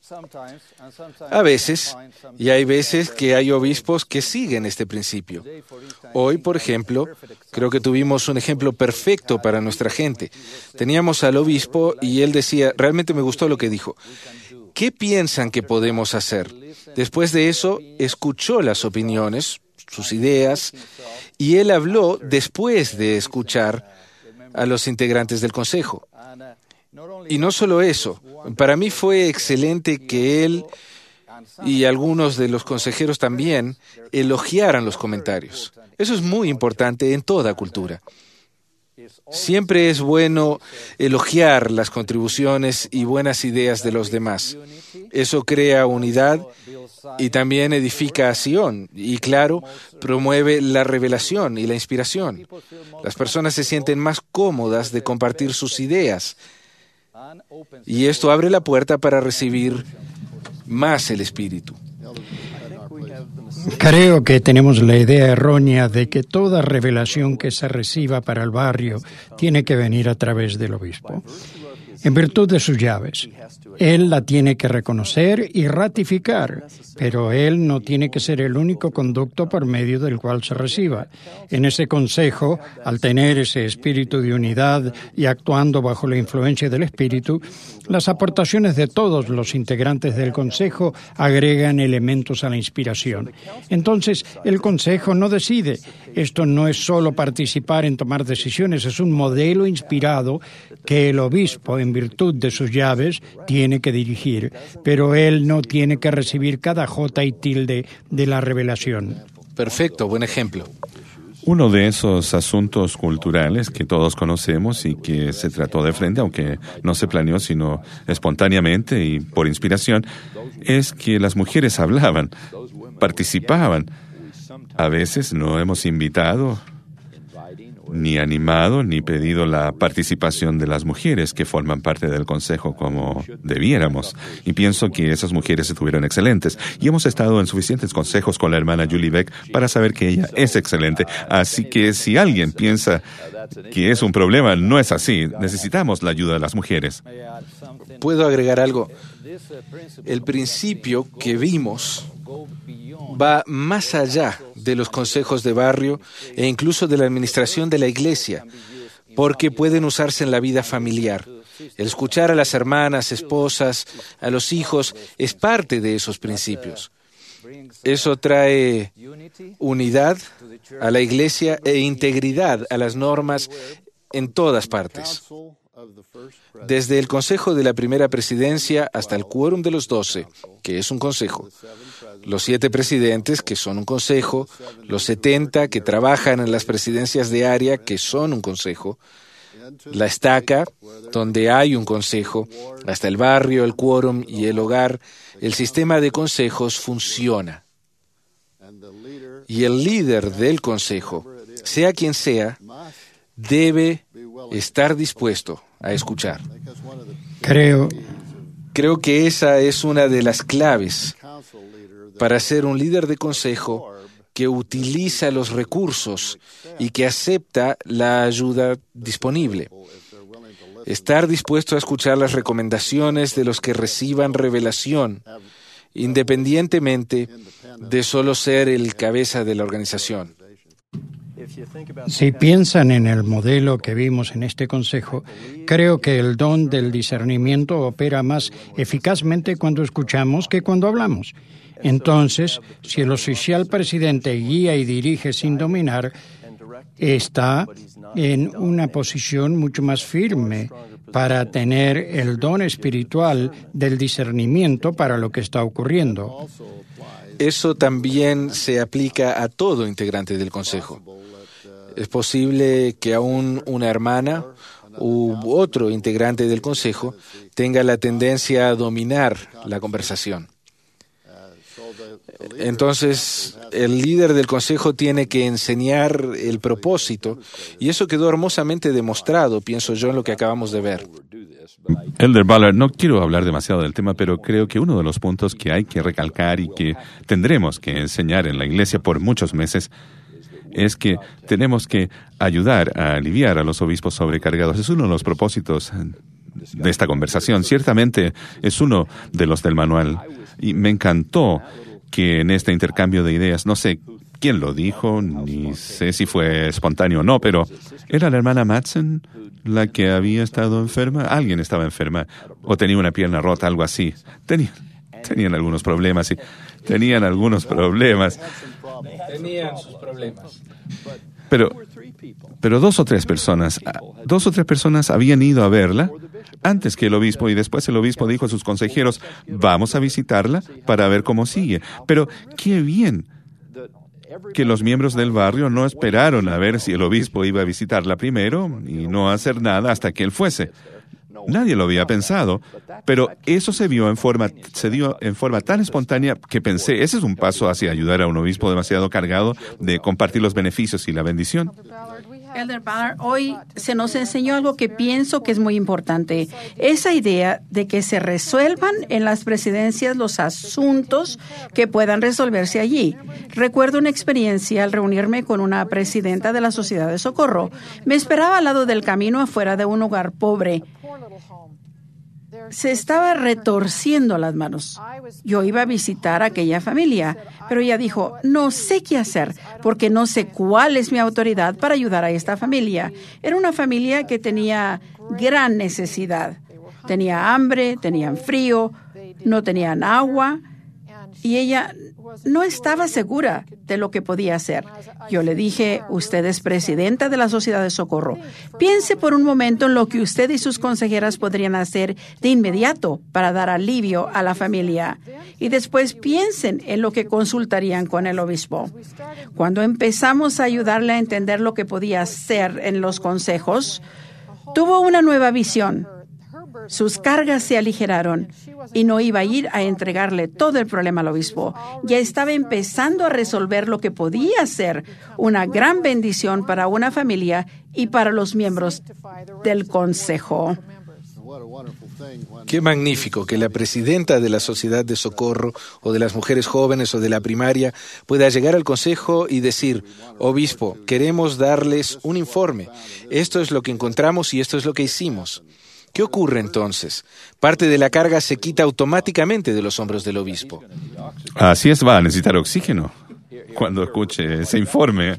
A veces, y hay veces que hay obispos que siguen este principio. Hoy, por ejemplo, creo que tuvimos un ejemplo perfecto para nuestra gente. Teníamos al obispo y él decía, realmente me gustó lo que dijo. ¿Qué piensan que podemos hacer? Después de eso, escuchó las opiniones, sus ideas, y él habló después de escuchar a los integrantes del consejo. Y no solo eso, para mí fue excelente que él y algunos de los consejeros también elogiaran los comentarios. Eso es muy importante en toda cultura. Siempre es bueno elogiar las contribuciones y buenas ideas de los demás. Eso crea unidad y también edifica a Sion y, claro, promueve la revelación y la inspiración. Las personas se sienten más cómodas de compartir sus ideas y esto abre la puerta para recibir más el Espíritu. Creo que tenemos la idea errónea de que toda revelación que se reciba para el barrio tiene que venir a través del obispo. En virtud de sus llaves, él la tiene que reconocer y ratificar, pero él no tiene que ser el único conducto por medio del cual se reciba. En ese consejo, al tener ese espíritu de unidad y actuando bajo la influencia del espíritu, las aportaciones de todos los integrantes del consejo agregan elementos a la inspiración. Entonces, el consejo no decide. Esto no es solo participar en tomar decisiones, es un modelo inspirado que el obispo, en virtud de sus llaves, tiene que dirigir, pero él no tiene que recibir cada jota y tilde de la revelación. Perfecto, buen ejemplo. Uno de esos asuntos culturales que todos conocemos y que se trató de frente, aunque no se planeó sino espontáneamente y por inspiración, es que las mujeres hablaban, participaban. A veces no hemos invitado ni animado ni pedido la participación de las mujeres que forman parte del consejo como debiéramos. Y pienso que esas mujeres estuvieron excelentes. Y hemos estado en suficientes consejos con la hermana Julie Beck para saber que ella es excelente. Así que si alguien piensa que es un problema, no es así. Necesitamos la ayuda de las mujeres. ¿Puedo agregar algo? El principio que vimos va más allá de los consejos de barrio e incluso de la administración de la iglesia, porque pueden usarse en la vida familiar. El escuchar a las hermanas, esposas, a los hijos, es parte de esos principios. Eso trae unidad a la iglesia e integridad a las normas en todas partes. Desde el consejo de la primera presidencia hasta el quórum de los doce, que es un consejo, los siete presidentes, que son un consejo, los setenta que trabajan en las presidencias de área, que son un consejo, la estaca, donde hay un consejo, hasta el barrio, el quórum y el hogar, el sistema de consejos funciona. Y el líder del consejo, sea quien sea, debe estar dispuesto a escuchar. Creo, Creo que esa es una de las claves para ser un líder de consejo que utiliza los recursos y que acepta la ayuda disponible. Estar dispuesto a escuchar las recomendaciones de los que reciban revelación, independientemente de solo ser el cabeza de la organización. Si piensan en el modelo que vimos en este consejo, creo que el don del discernimiento opera más eficazmente cuando escuchamos que cuando hablamos. Entonces, si el oficial presidente guía y dirige sin dominar, está en una posición mucho más firme para tener el don espiritual del discernimiento para lo que está ocurriendo. Eso también se aplica a todo integrante del consejo. Es posible que aún una hermana u otro integrante del consejo tenga la tendencia a dominar la conversación. Entonces, el líder del consejo tiene que enseñar el propósito, y eso quedó hermosamente demostrado, pienso yo, en lo que acabamos de ver. Elder Ballard, no quiero hablar demasiado del tema, pero creo que uno de los puntos que hay que recalcar y que tendremos que enseñar en la iglesia por muchos meses es que tenemos que ayudar a aliviar a los obispos sobrecargados. Es uno de los propósitos de esta conversación. Ciertamente es uno de los del manual. Y me encantó que en este intercambio de ideas, no sé quién lo dijo, ni sé si fue espontáneo o no, pero ¿era la hermana Madsen la que había estado enferma? Alguien estaba enferma o tenía una pierna rota, algo así. Tenían, tenían algunos problemas, sí. Tenían algunos problemas. Tenían sus problemas. Pero, pero dos o tres personas, dos o tres personas habían ido a verla antes que el obispo, y después el obispo dijo a sus consejeros, vamos a visitarla para ver cómo sigue. Pero qué bien que los miembros del barrio no esperaron a ver si el obispo iba a visitarla primero y no hacer nada hasta que él fuese. Nadie lo había pensado, pero eso se vio en forma, se dio en forma tan espontánea que pensé, ese es un paso hacia ayudar a un obispo demasiado cargado de compartir los beneficios y la bendición. Elder Ballard, hoy se nos enseñó algo que pienso que es muy importante. Esa idea de que se resuelvan en las presidencias los asuntos que puedan resolverse allí. Recuerdo una experiencia al reunirme con una presidenta de la Sociedad de Socorro. Me esperaba al lado del camino afuera de un hogar pobre. Se estaba retorciendo las manos. Yo iba a visitar a aquella familia, pero ella dijo, no sé qué hacer, porque no sé cuál es mi autoridad para ayudar a esta familia. Era una familia que tenía gran necesidad. Tenía hambre, tenían frío, no tenían agua, y ella no estaba segura de lo que podía hacer. Yo le dije, usted es presidenta de la Sociedad de Socorro. Piense por un momento en lo que usted y sus consejeras podrían hacer de inmediato para dar alivio a la familia. Y después piensen en lo que consultarían con el obispo. Cuando empezamos a ayudarle a entender lo que podía hacer en los consejos, tuvo una nueva visión. Sus cargas se aligeraron y no iba a ir a entregarle todo el problema al obispo. Ya estaba empezando a resolver lo que podía ser una gran bendición para una familia y para los miembros del consejo. Qué magnífico que la presidenta de la Sociedad de Socorro o de las Mujeres Jóvenes o de la primaria pueda llegar al consejo y decir: obispo, queremos darles un informe. Esto es lo que encontramos y esto es lo que hicimos. ¿Qué ocurre entonces? Parte de la carga se quita automáticamente de los hombros del obispo. Así es, va a necesitar oxígeno cuando escuche ese informe.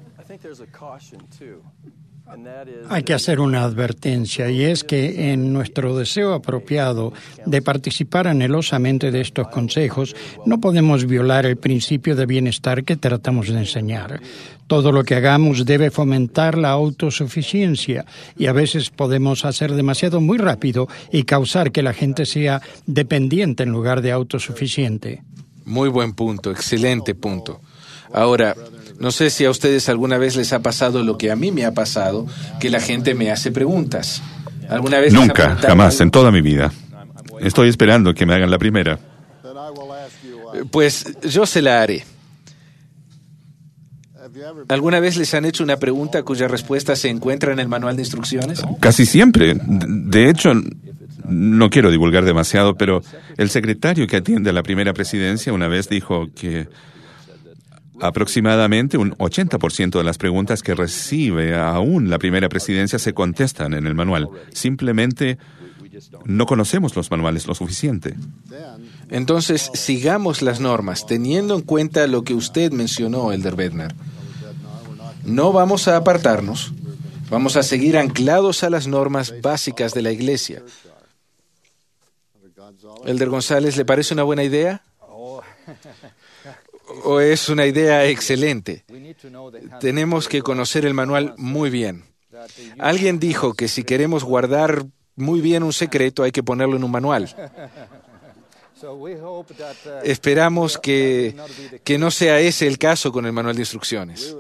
Hay que hacer una advertencia, y es que en nuestro deseo apropiado de participar anhelosamente de estos consejos, no podemos violar el principio de bienestar que tratamos de enseñar. Todo lo que hagamos debe fomentar la autosuficiencia, y a veces podemos hacer demasiado muy rápido y causar que la gente sea dependiente en lugar de autosuficiente. Muy buen punto, excelente punto. Ahora, no sé si a ustedes alguna vez les ha pasado lo que a mí me ha pasado, que la gente me hace preguntas. ¿Alguna vez? Nunca, jamás, en toda mi vida. Estoy esperando que me hagan la primera. Pues yo se la haré. ¿Alguna vez les han hecho una pregunta cuya respuesta se encuentra en el manual de instrucciones? Casi siempre. De hecho, no quiero divulgar demasiado, pero el secretario que atiende a la primera presidencia una vez dijo que aproximadamente un ochenta por ciento de las preguntas que recibe aún la primera presidencia se contestan en el manual. Simplemente no conocemos los manuales lo suficiente. Entonces, sigamos las normas, teniendo en cuenta lo que usted mencionó, Elder Bednar. No vamos a apartarnos, vamos a seguir anclados a las normas básicas de la Iglesia. Elder González, ¿le parece una buena idea? ¿O es una idea excelente? Tenemos que conocer el manual muy bien. Alguien dijo que si queremos guardar muy bien un secreto hay que ponerlo en un manual. Esperamos que, que no sea ese el caso con el manual de instrucciones.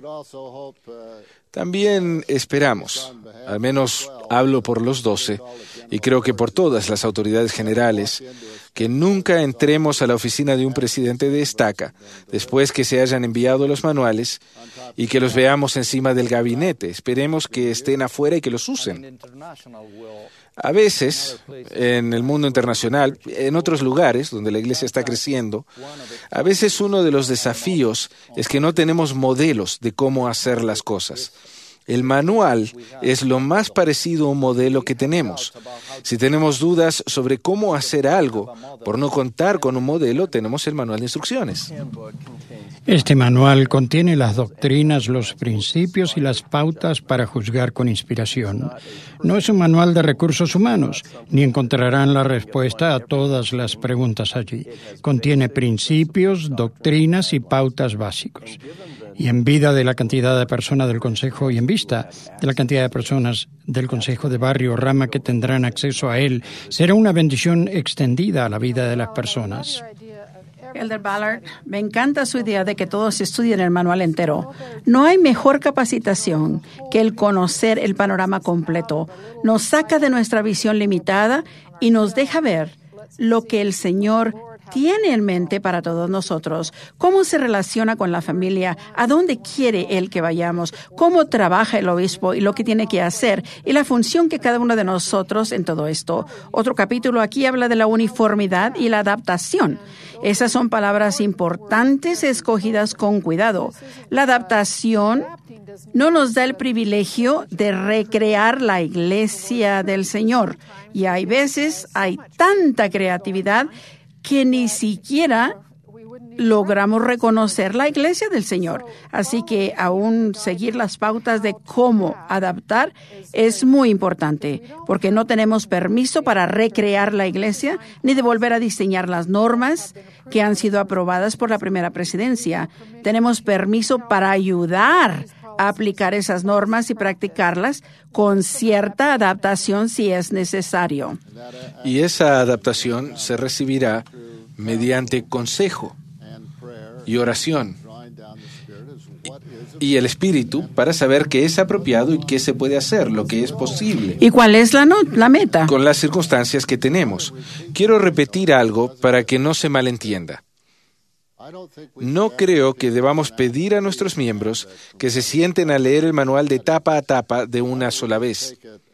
También esperamos, al menos hablo por los doce, y creo que por todas las autoridades generales, que nunca entremos a la oficina de un presidente de estaca después que se hayan enviado los manuales y que los veamos encima del gabinete. Esperemos que estén afuera y que los usen. A veces, en el mundo internacional, en otros lugares donde la Iglesia está creciendo, a veces uno de los desafíos es que no tenemos modelos de cómo hacer las cosas. El manual es lo más parecido a un modelo que tenemos. Si tenemos dudas sobre cómo hacer algo, por no contar con un modelo, tenemos el manual de instrucciones. Este manual contiene las doctrinas, los principios y las pautas para juzgar con inspiración. No es un manual de recursos humanos, ni encontrarán la respuesta a todas las preguntas allí. Contiene principios, doctrinas y pautas básicos. Y en vida de la cantidad de personas del Consejo y en vista de la cantidad de personas del Consejo de Barrio Rama que tendrán acceso a él, será una bendición extendida a la vida de las personas. Elder Ballard, me encanta su idea de que todos estudien el manual entero. No hay mejor capacitación que el conocer el panorama completo. Nos saca de nuestra visión limitada y nos deja ver lo que el Señor tiene en mente para todos nosotros, cómo se relaciona con la familia, a dónde quiere Él que vayamos, cómo trabaja el obispo y lo que tiene que hacer y la función que cada uno de nosotros en todo esto. Otro capítulo aquí habla de la uniformidad y la adaptación. Esas son palabras importantes escogidas con cuidado. La adaptación no nos da el privilegio de recrear la iglesia del Señor. Y hay veces, hay tanta creatividad que ni siquiera logramos reconocer la iglesia del Señor. Así que aún seguir las pautas de cómo adaptar es muy importante, porque no tenemos permiso para recrear la iglesia ni de volver a diseñar las normas que han sido aprobadas por la primera presidencia. Tenemos permiso para ayudar a aplicar esas normas y practicarlas con cierta adaptación si es necesario. Y esa adaptación se recibirá mediante consejo y oración. y el Espíritu para saber qué es apropiado y qué se puede hacer, lo que es posible. ¿Y cuál es la, no- la meta? Con las circunstancias que tenemos. Quiero repetir algo para que no se malentienda. No creo que debamos pedir a nuestros miembros que se sienten a leer el manual de tapa a tapa de una sola vez.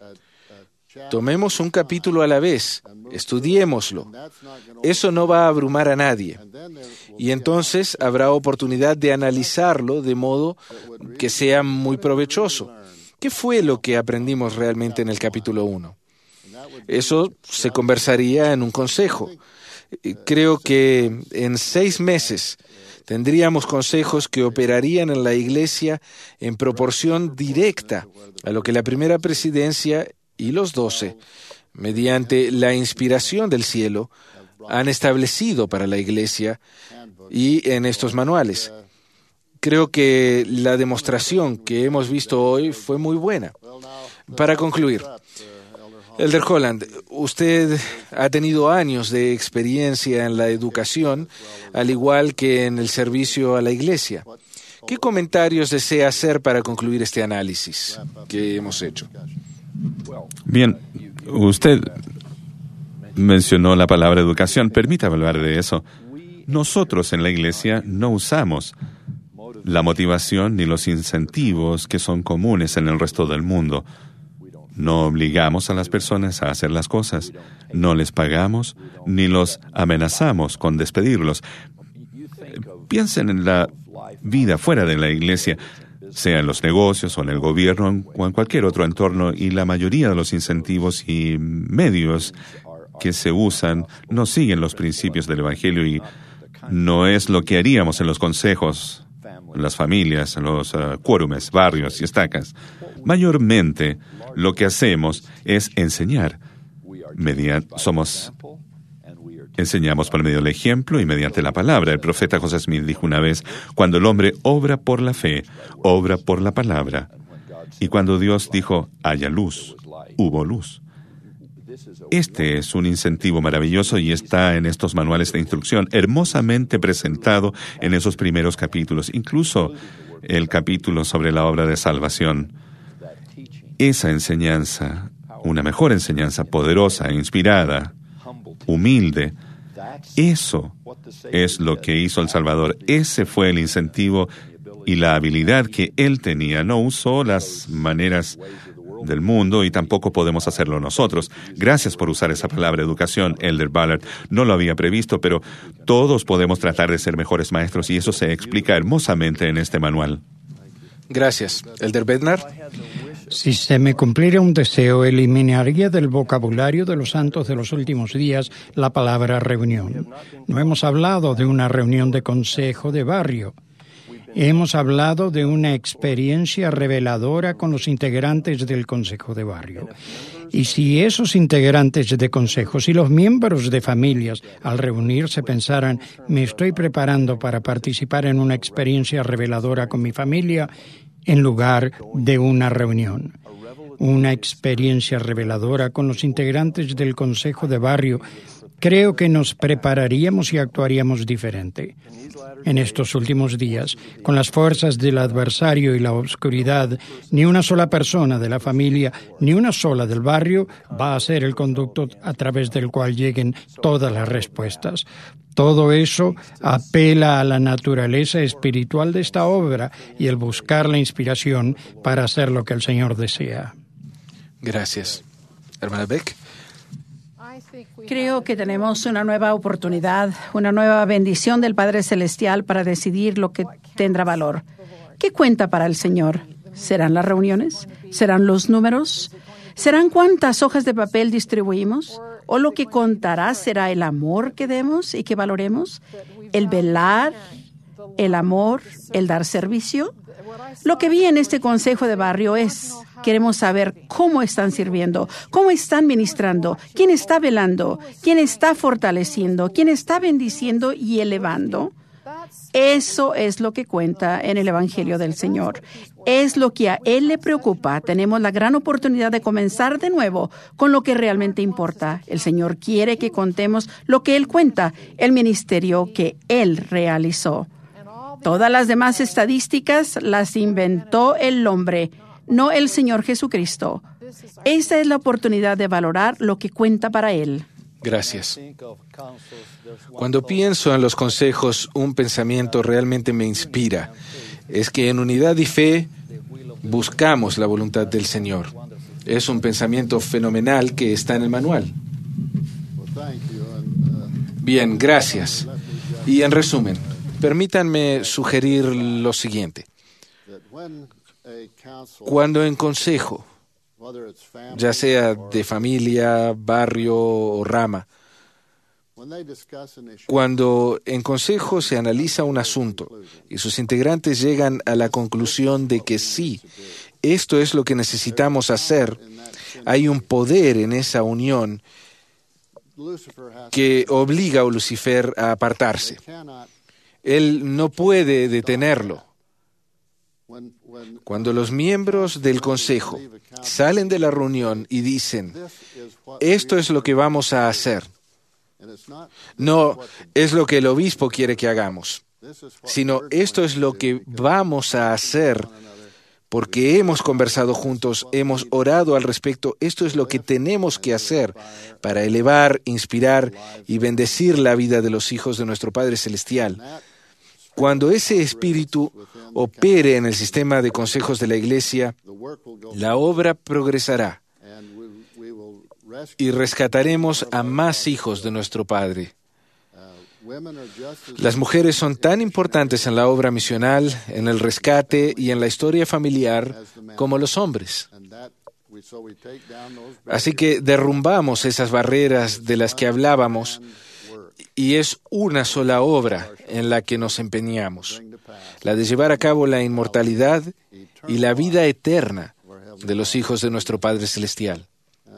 Tomemos un capítulo a la vez, estudiémoslo. Eso no va a abrumar a nadie. Y entonces habrá oportunidad de analizarlo de modo que sea muy provechoso. ¿Qué fue lo que aprendimos realmente en el capítulo uno? Eso se conversaría en un consejo. Creo que en seis meses tendríamos consejos que operarían en la Iglesia en proporción directa a lo que la primera presidencia y los doce, mediante la inspiración del cielo, han establecido para la Iglesia y en estos manuales. Creo que la demostración que hemos visto hoy fue muy buena. Para concluir, Elder Holland, usted ha tenido años de experiencia en la educación, al igual que en el servicio a la Iglesia. ¿Qué comentarios desea hacer para concluir este análisis que hemos hecho? Bien, usted mencionó la palabra educación. Permítame hablar de eso. Nosotros en la Iglesia no usamos la motivación ni los incentivos que son comunes en el resto del mundo. No obligamos a las personas a hacer las cosas, no les pagamos, ni los amenazamos con despedirlos. Piensen en la vida fuera de la Iglesia, sea en los negocios o en el gobierno o en cualquier otro entorno, y la mayoría de los incentivos y medios que se usan no siguen los principios del Evangelio y no es lo que haríamos en los consejos, en las familias, en los uh, quórumes, barrios y estacas. Mayormente, lo que hacemos es enseñar. Mediante, somos, enseñamos por medio del ejemplo y mediante la palabra. El profeta José Smith dijo una vez, cuando el hombre obra por la fe, obra por la palabra. Y cuando Dios dijo, haya luz, hubo luz. Este es un incentivo maravilloso y está en estos manuales de instrucción, hermosamente presentado en esos primeros capítulos, incluso el capítulo sobre la obra de salvación. Esa enseñanza, una mejor enseñanza, poderosa, inspirada, humilde, eso es lo que hizo el Salvador. Ese fue el incentivo y la habilidad que él tenía. No usó las maneras del mundo y tampoco podemos hacerlo nosotros. Gracias por usar esa palabra, educación, Elder Ballard. No lo había previsto, pero todos podemos tratar de ser mejores maestros y eso se explica hermosamente en este manual. Gracias. Elder Bednar. Si se me cumpliera un deseo, eliminaría del vocabulario de los santos de los últimos días la palabra reunión. No hemos hablado de una reunión de consejo de barrio. Hemos hablado de una experiencia reveladora con los integrantes del consejo de barrio. Y si esos integrantes de consejos y los miembros de familias al reunirse pensaran, me estoy preparando para participar en una experiencia reveladora con mi familia, en lugar de una reunión. Una experiencia reveladora con los integrantes del consejo de barrio, creo que nos prepararíamos y actuaríamos diferente. En estos últimos días, con las fuerzas del adversario y la oscuridad, ni una sola persona de la familia, ni una sola del barrio va a ser el conducto a través del cual lleguen todas las respuestas. Todo eso apela a la naturaleza espiritual de esta obra y el buscar la inspiración para hacer lo que el Señor desea. Gracias. Hermana Beck. Creo que tenemos una nueva oportunidad, una nueva bendición del Padre Celestial para decidir lo que tendrá valor. ¿Qué cuenta para el Señor? ¿Serán las reuniones? ¿Serán los números? ¿Serán cuántas hojas de papel distribuimos? ¿O lo que contará será el amor que demos y que valoremos? ¿El velar? ¿El amor? ¿El dar servicio? Lo que vi en este consejo de barrio es, queremos saber cómo están sirviendo, cómo están ministrando, quién está velando, quién está fortaleciendo, quién está bendiciendo y elevando. Eso es lo que cuenta en el Evangelio del Señor. Es lo que a Él le preocupa. Tenemos la gran oportunidad de comenzar de nuevo con lo que realmente importa. El Señor quiere que contemos lo que Él cuenta, el ministerio que Él realizó. Todas las demás estadísticas las inventó el hombre, no el Señor Jesucristo. Esta es la oportunidad de valorar lo que cuenta para Él. Gracias. Cuando pienso en los consejos, un pensamiento realmente me inspira. Es que en unidad y fe buscamos la voluntad del Señor. Es un pensamiento fenomenal que está en el manual. Bien, gracias. Y en resumen, permítanme sugerir lo siguiente. Cuando en consejo, ya sea de familia, barrio o rama, cuando en consejo se analiza un asunto y sus integrantes llegan a la conclusión de que sí, esto es lo que necesitamos hacer, hay un poder en esa unión que obliga a Lucifer a apartarse. Él no puede detenerlo. Cuando los miembros del consejo salen de la reunión y dicen, esto es lo que vamos a hacer, no es lo que el obispo quiere que hagamos, sino esto es lo que vamos a hacer porque hemos conversado juntos, hemos orado al respecto, esto es lo que tenemos que hacer para elevar, inspirar y bendecir la vida de los hijos de nuestro Padre Celestial. Cuando ese espíritu opere en el sistema de consejos de la Iglesia, la obra progresará y rescataremos a más hijos de nuestro Padre. Las mujeres son tan importantes en la obra misional, en el rescate y en la historia familiar como los hombres. Así que derrumbamos esas barreras de las que hablábamos y es una sola obra en la que nos empeñamos, la de llevar a cabo la inmortalidad y la vida eterna de los hijos de nuestro Padre Celestial.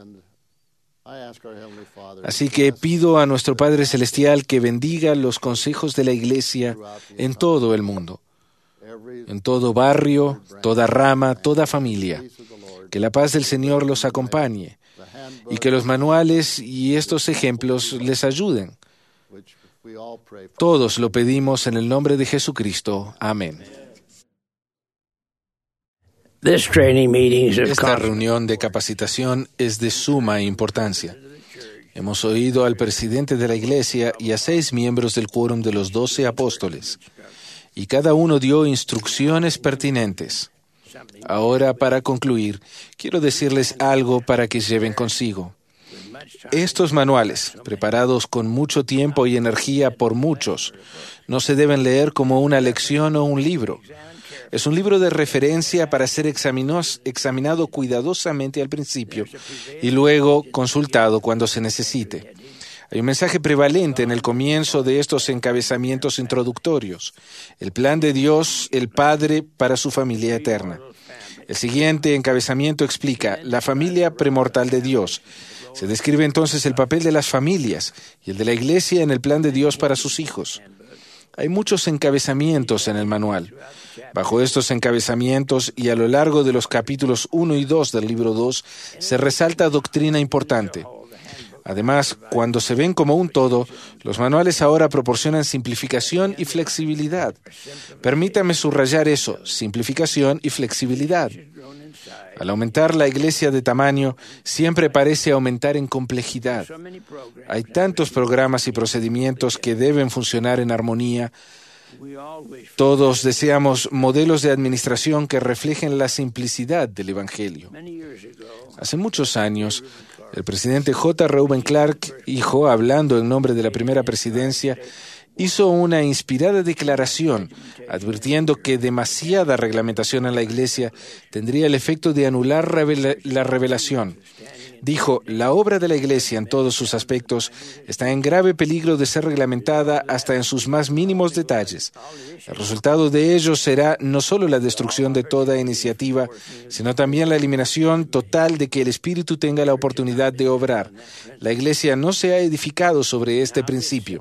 Así que pido a nuestro Padre Celestial que bendiga los consejos de la Iglesia en todo el mundo, en todo barrio, toda rama, toda familia. Que la paz del Señor los acompañe y que los manuales y estos ejemplos les ayuden. Todos lo pedimos en el nombre de Jesucristo. Amén. Esta reunión de capacitación es de suma importancia. Hemos oído al presidente de la Iglesia y a seis miembros del quórum de los doce apóstoles, y cada uno dio instrucciones pertinentes. Ahora, para concluir, quiero decirles algo para que lleven consigo. Estos manuales, preparados con mucho tiempo y energía por muchos, no se deben leer como una lección o un libro. Es un libro de referencia para ser examinado cuidadosamente al principio y luego consultado cuando se necesite. Hay un mensaje prevalente en el comienzo de estos encabezamientos introductorios: el plan de Dios, el Padre, para su familia eterna. El siguiente encabezamiento explica la familia premortal de Dios. Se describe entonces el papel de las familias y el de la Iglesia en el plan de Dios para sus hijos. Hay muchos encabezamientos en el manual. Bajo estos encabezamientos y a lo largo de los capítulos uno y dos del libro dos se resalta doctrina importante. Además, cuando se ven como un todo, los manuales ahora proporcionan simplificación y flexibilidad. Permítame subrayar eso, simplificación y flexibilidad. Al aumentar la Iglesia de tamaño, siempre parece aumentar en complejidad. Hay tantos programas y procedimientos que deben funcionar en armonía. Todos deseamos modelos de administración que reflejen la simplicidad del Evangelio. Hace muchos años, el presidente J. Reuben Clark, hijo, hablando en nombre de la primera presidencia, hizo una inspirada declaración advirtiendo que demasiada reglamentación en la Iglesia tendría el efecto de anular revela- la revelación. Dijo, la obra de la Iglesia en todos sus aspectos está en grave peligro de ser reglamentada hasta en sus más mínimos detalles. El resultado de ello será no solo la destrucción de toda iniciativa, sino también la eliminación total de que el Espíritu tenga la oportunidad de obrar. La Iglesia no se ha edificado sobre este principio.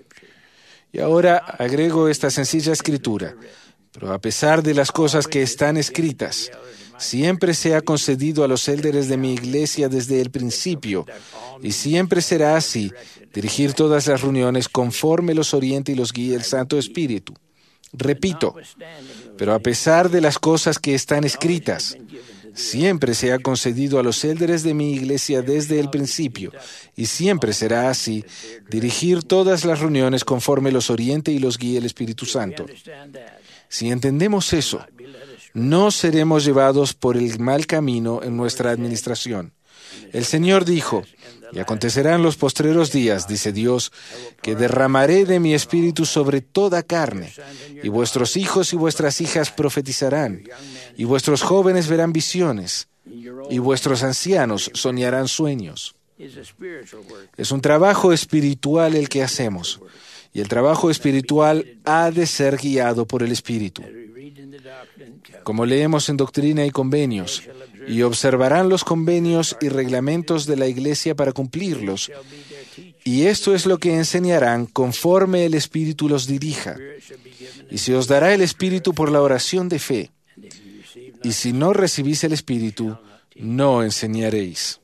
Y ahora agrego esta sencilla escritura. Pero a pesar de las cosas que están escritas, siempre se ha concedido a los élderes de mi Iglesia desde el principio, y siempre será así, dirigir todas las reuniones conforme los oriente y los guíe el Santo Espíritu. Repito, pero a pesar de las cosas que están escritas, siempre se ha concedido a los líderes de mi iglesia desde el principio, y siempre será así, dirigir todas las reuniones conforme los oriente y los guíe el Espíritu Santo. Si entendemos eso, no seremos llevados por el mal camino en nuestra administración. El Señor dijo, y acontecerá en los postreros días, dice Dios, que derramaré de mi espíritu sobre toda carne, y vuestros hijos y vuestras hijas profetizarán, y vuestros jóvenes verán visiones, y vuestros ancianos soñarán sueños. Es un trabajo espiritual el que hacemos, y el trabajo espiritual ha de ser guiado por el Espíritu. Como leemos en Doctrina y Convenios, y observarán los convenios y reglamentos de la Iglesia para cumplirlos, y esto es lo que enseñarán conforme el Espíritu los dirija. Y se os dará el Espíritu por la oración de fe, y si no recibís el Espíritu, no enseñaréis.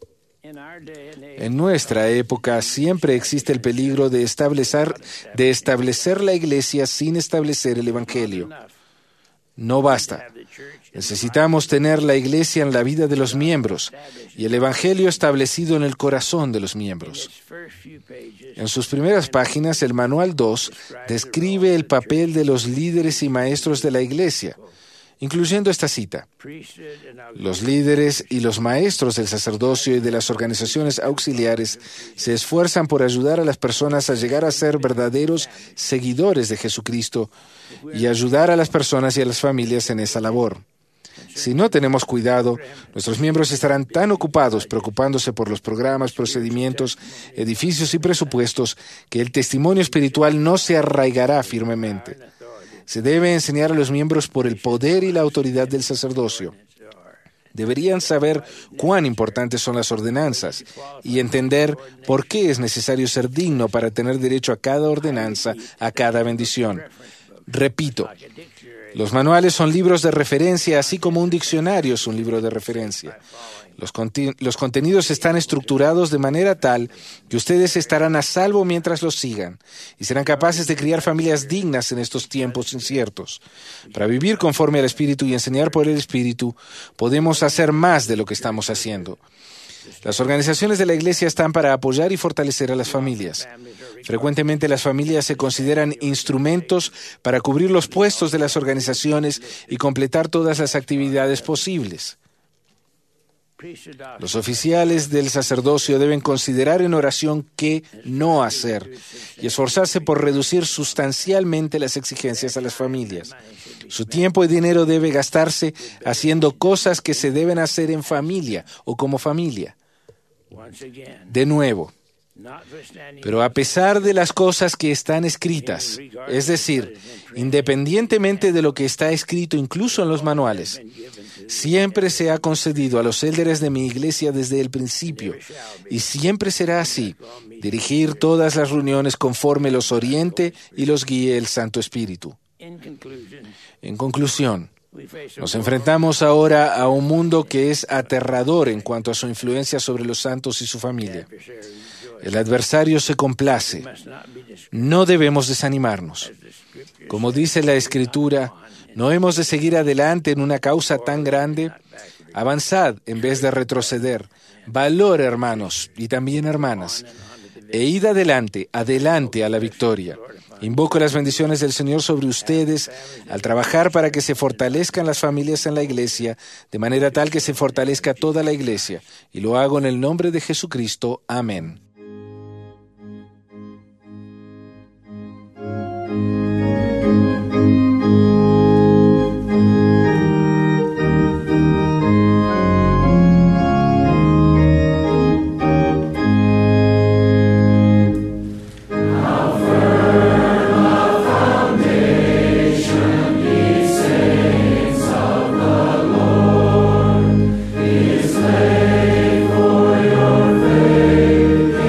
En nuestra época siempre existe el peligro de establecer, de establecer la Iglesia sin establecer el Evangelio. No basta. Necesitamos tener la Iglesia en la vida de los miembros y el Evangelio establecido en el corazón de los miembros. En sus primeras páginas, el Manual dos describe el papel de los líderes y maestros de la Iglesia, incluyendo esta cita. Los líderes y los maestros del sacerdocio y de las organizaciones auxiliares se esfuerzan por ayudar a las personas a llegar a ser verdaderos seguidores de Jesucristo y ayudar a las personas y a las familias en esa labor. Si no tenemos cuidado, nuestros miembros estarán tan ocupados preocupándose por los programas, procedimientos, edificios y presupuestos que el testimonio espiritual no se arraigará firmemente. Se debe enseñar a los miembros por el poder y la autoridad del sacerdocio. Deberían saber cuán importantes son las ordenanzas y entender por qué es necesario ser digno para tener derecho a cada ordenanza, a cada bendición. Repito, los manuales son libros de referencia, así como un diccionario es un libro de referencia. Los, conti- los contenidos están estructurados de manera tal que ustedes estarán a salvo mientras los sigan y serán capaces de criar familias dignas en estos tiempos inciertos. Para vivir conforme al Espíritu y enseñar por el Espíritu, podemos hacer más de lo que estamos haciendo. Las organizaciones de la Iglesia están para apoyar y fortalecer a las familias. Frecuentemente las familias se consideran instrumentos para cubrir los puestos de las organizaciones y completar todas las actividades posibles. Los oficiales del sacerdocio deben considerar en oración qué no hacer y esforzarse por reducir sustancialmente las exigencias a las familias. Su tiempo y dinero debe gastarse haciendo cosas que se deben hacer en familia o como familia. De nuevo, pero a pesar de las cosas que están escritas, es decir, independientemente de lo que está escrito incluso en los manuales, siempre se ha concedido a los líderes de mi iglesia desde el principio, y siempre será así, dirigir todas las reuniones conforme los oriente y los guíe el Santo Espíritu. En conclusión, nos enfrentamos ahora a un mundo que es aterrador en cuanto a su influencia sobre los santos y su familia. El adversario se complace. No debemos desanimarnos. Como dice la Escritura, no hemos de seguir adelante en una causa tan grande. Avanzad en vez de retroceder. Valor, hermanos y también hermanas. E id adelante, adelante a la victoria. Invoco las bendiciones del Señor sobre ustedes al trabajar para que se fortalezcan las familias en la iglesia, de manera tal que se fortalezca toda la iglesia. Y lo hago en el nombre de Jesucristo. Amén. Is laid for your faith.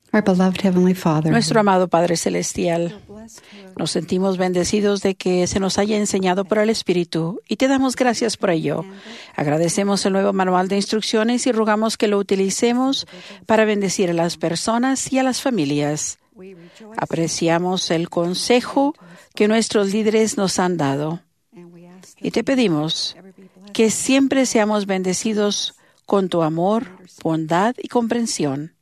Our beloved Heavenly Father, Nuestro amado Padre Celestial, nos sentimos bendecidos de que se nos haya enseñado por el Espíritu y te damos gracias por ello. Agradecemos el nuevo manual de instrucciones y rogamos que lo utilicemos para bendecir a las personas y a las familias. Apreciamos el consejo que nuestros líderes nos han dado y te pedimos que siempre seamos bendecidos con tu amor, bondad y comprensión.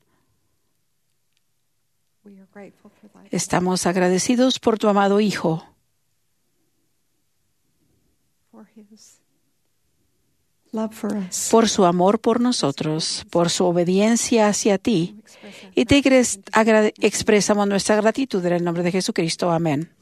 Estamos agradecidos por tu amado Hijo, por su amor por nosotros, por su obediencia hacia ti, y te expresamos nuestra gratitud en el nombre de Jesucristo. Amén.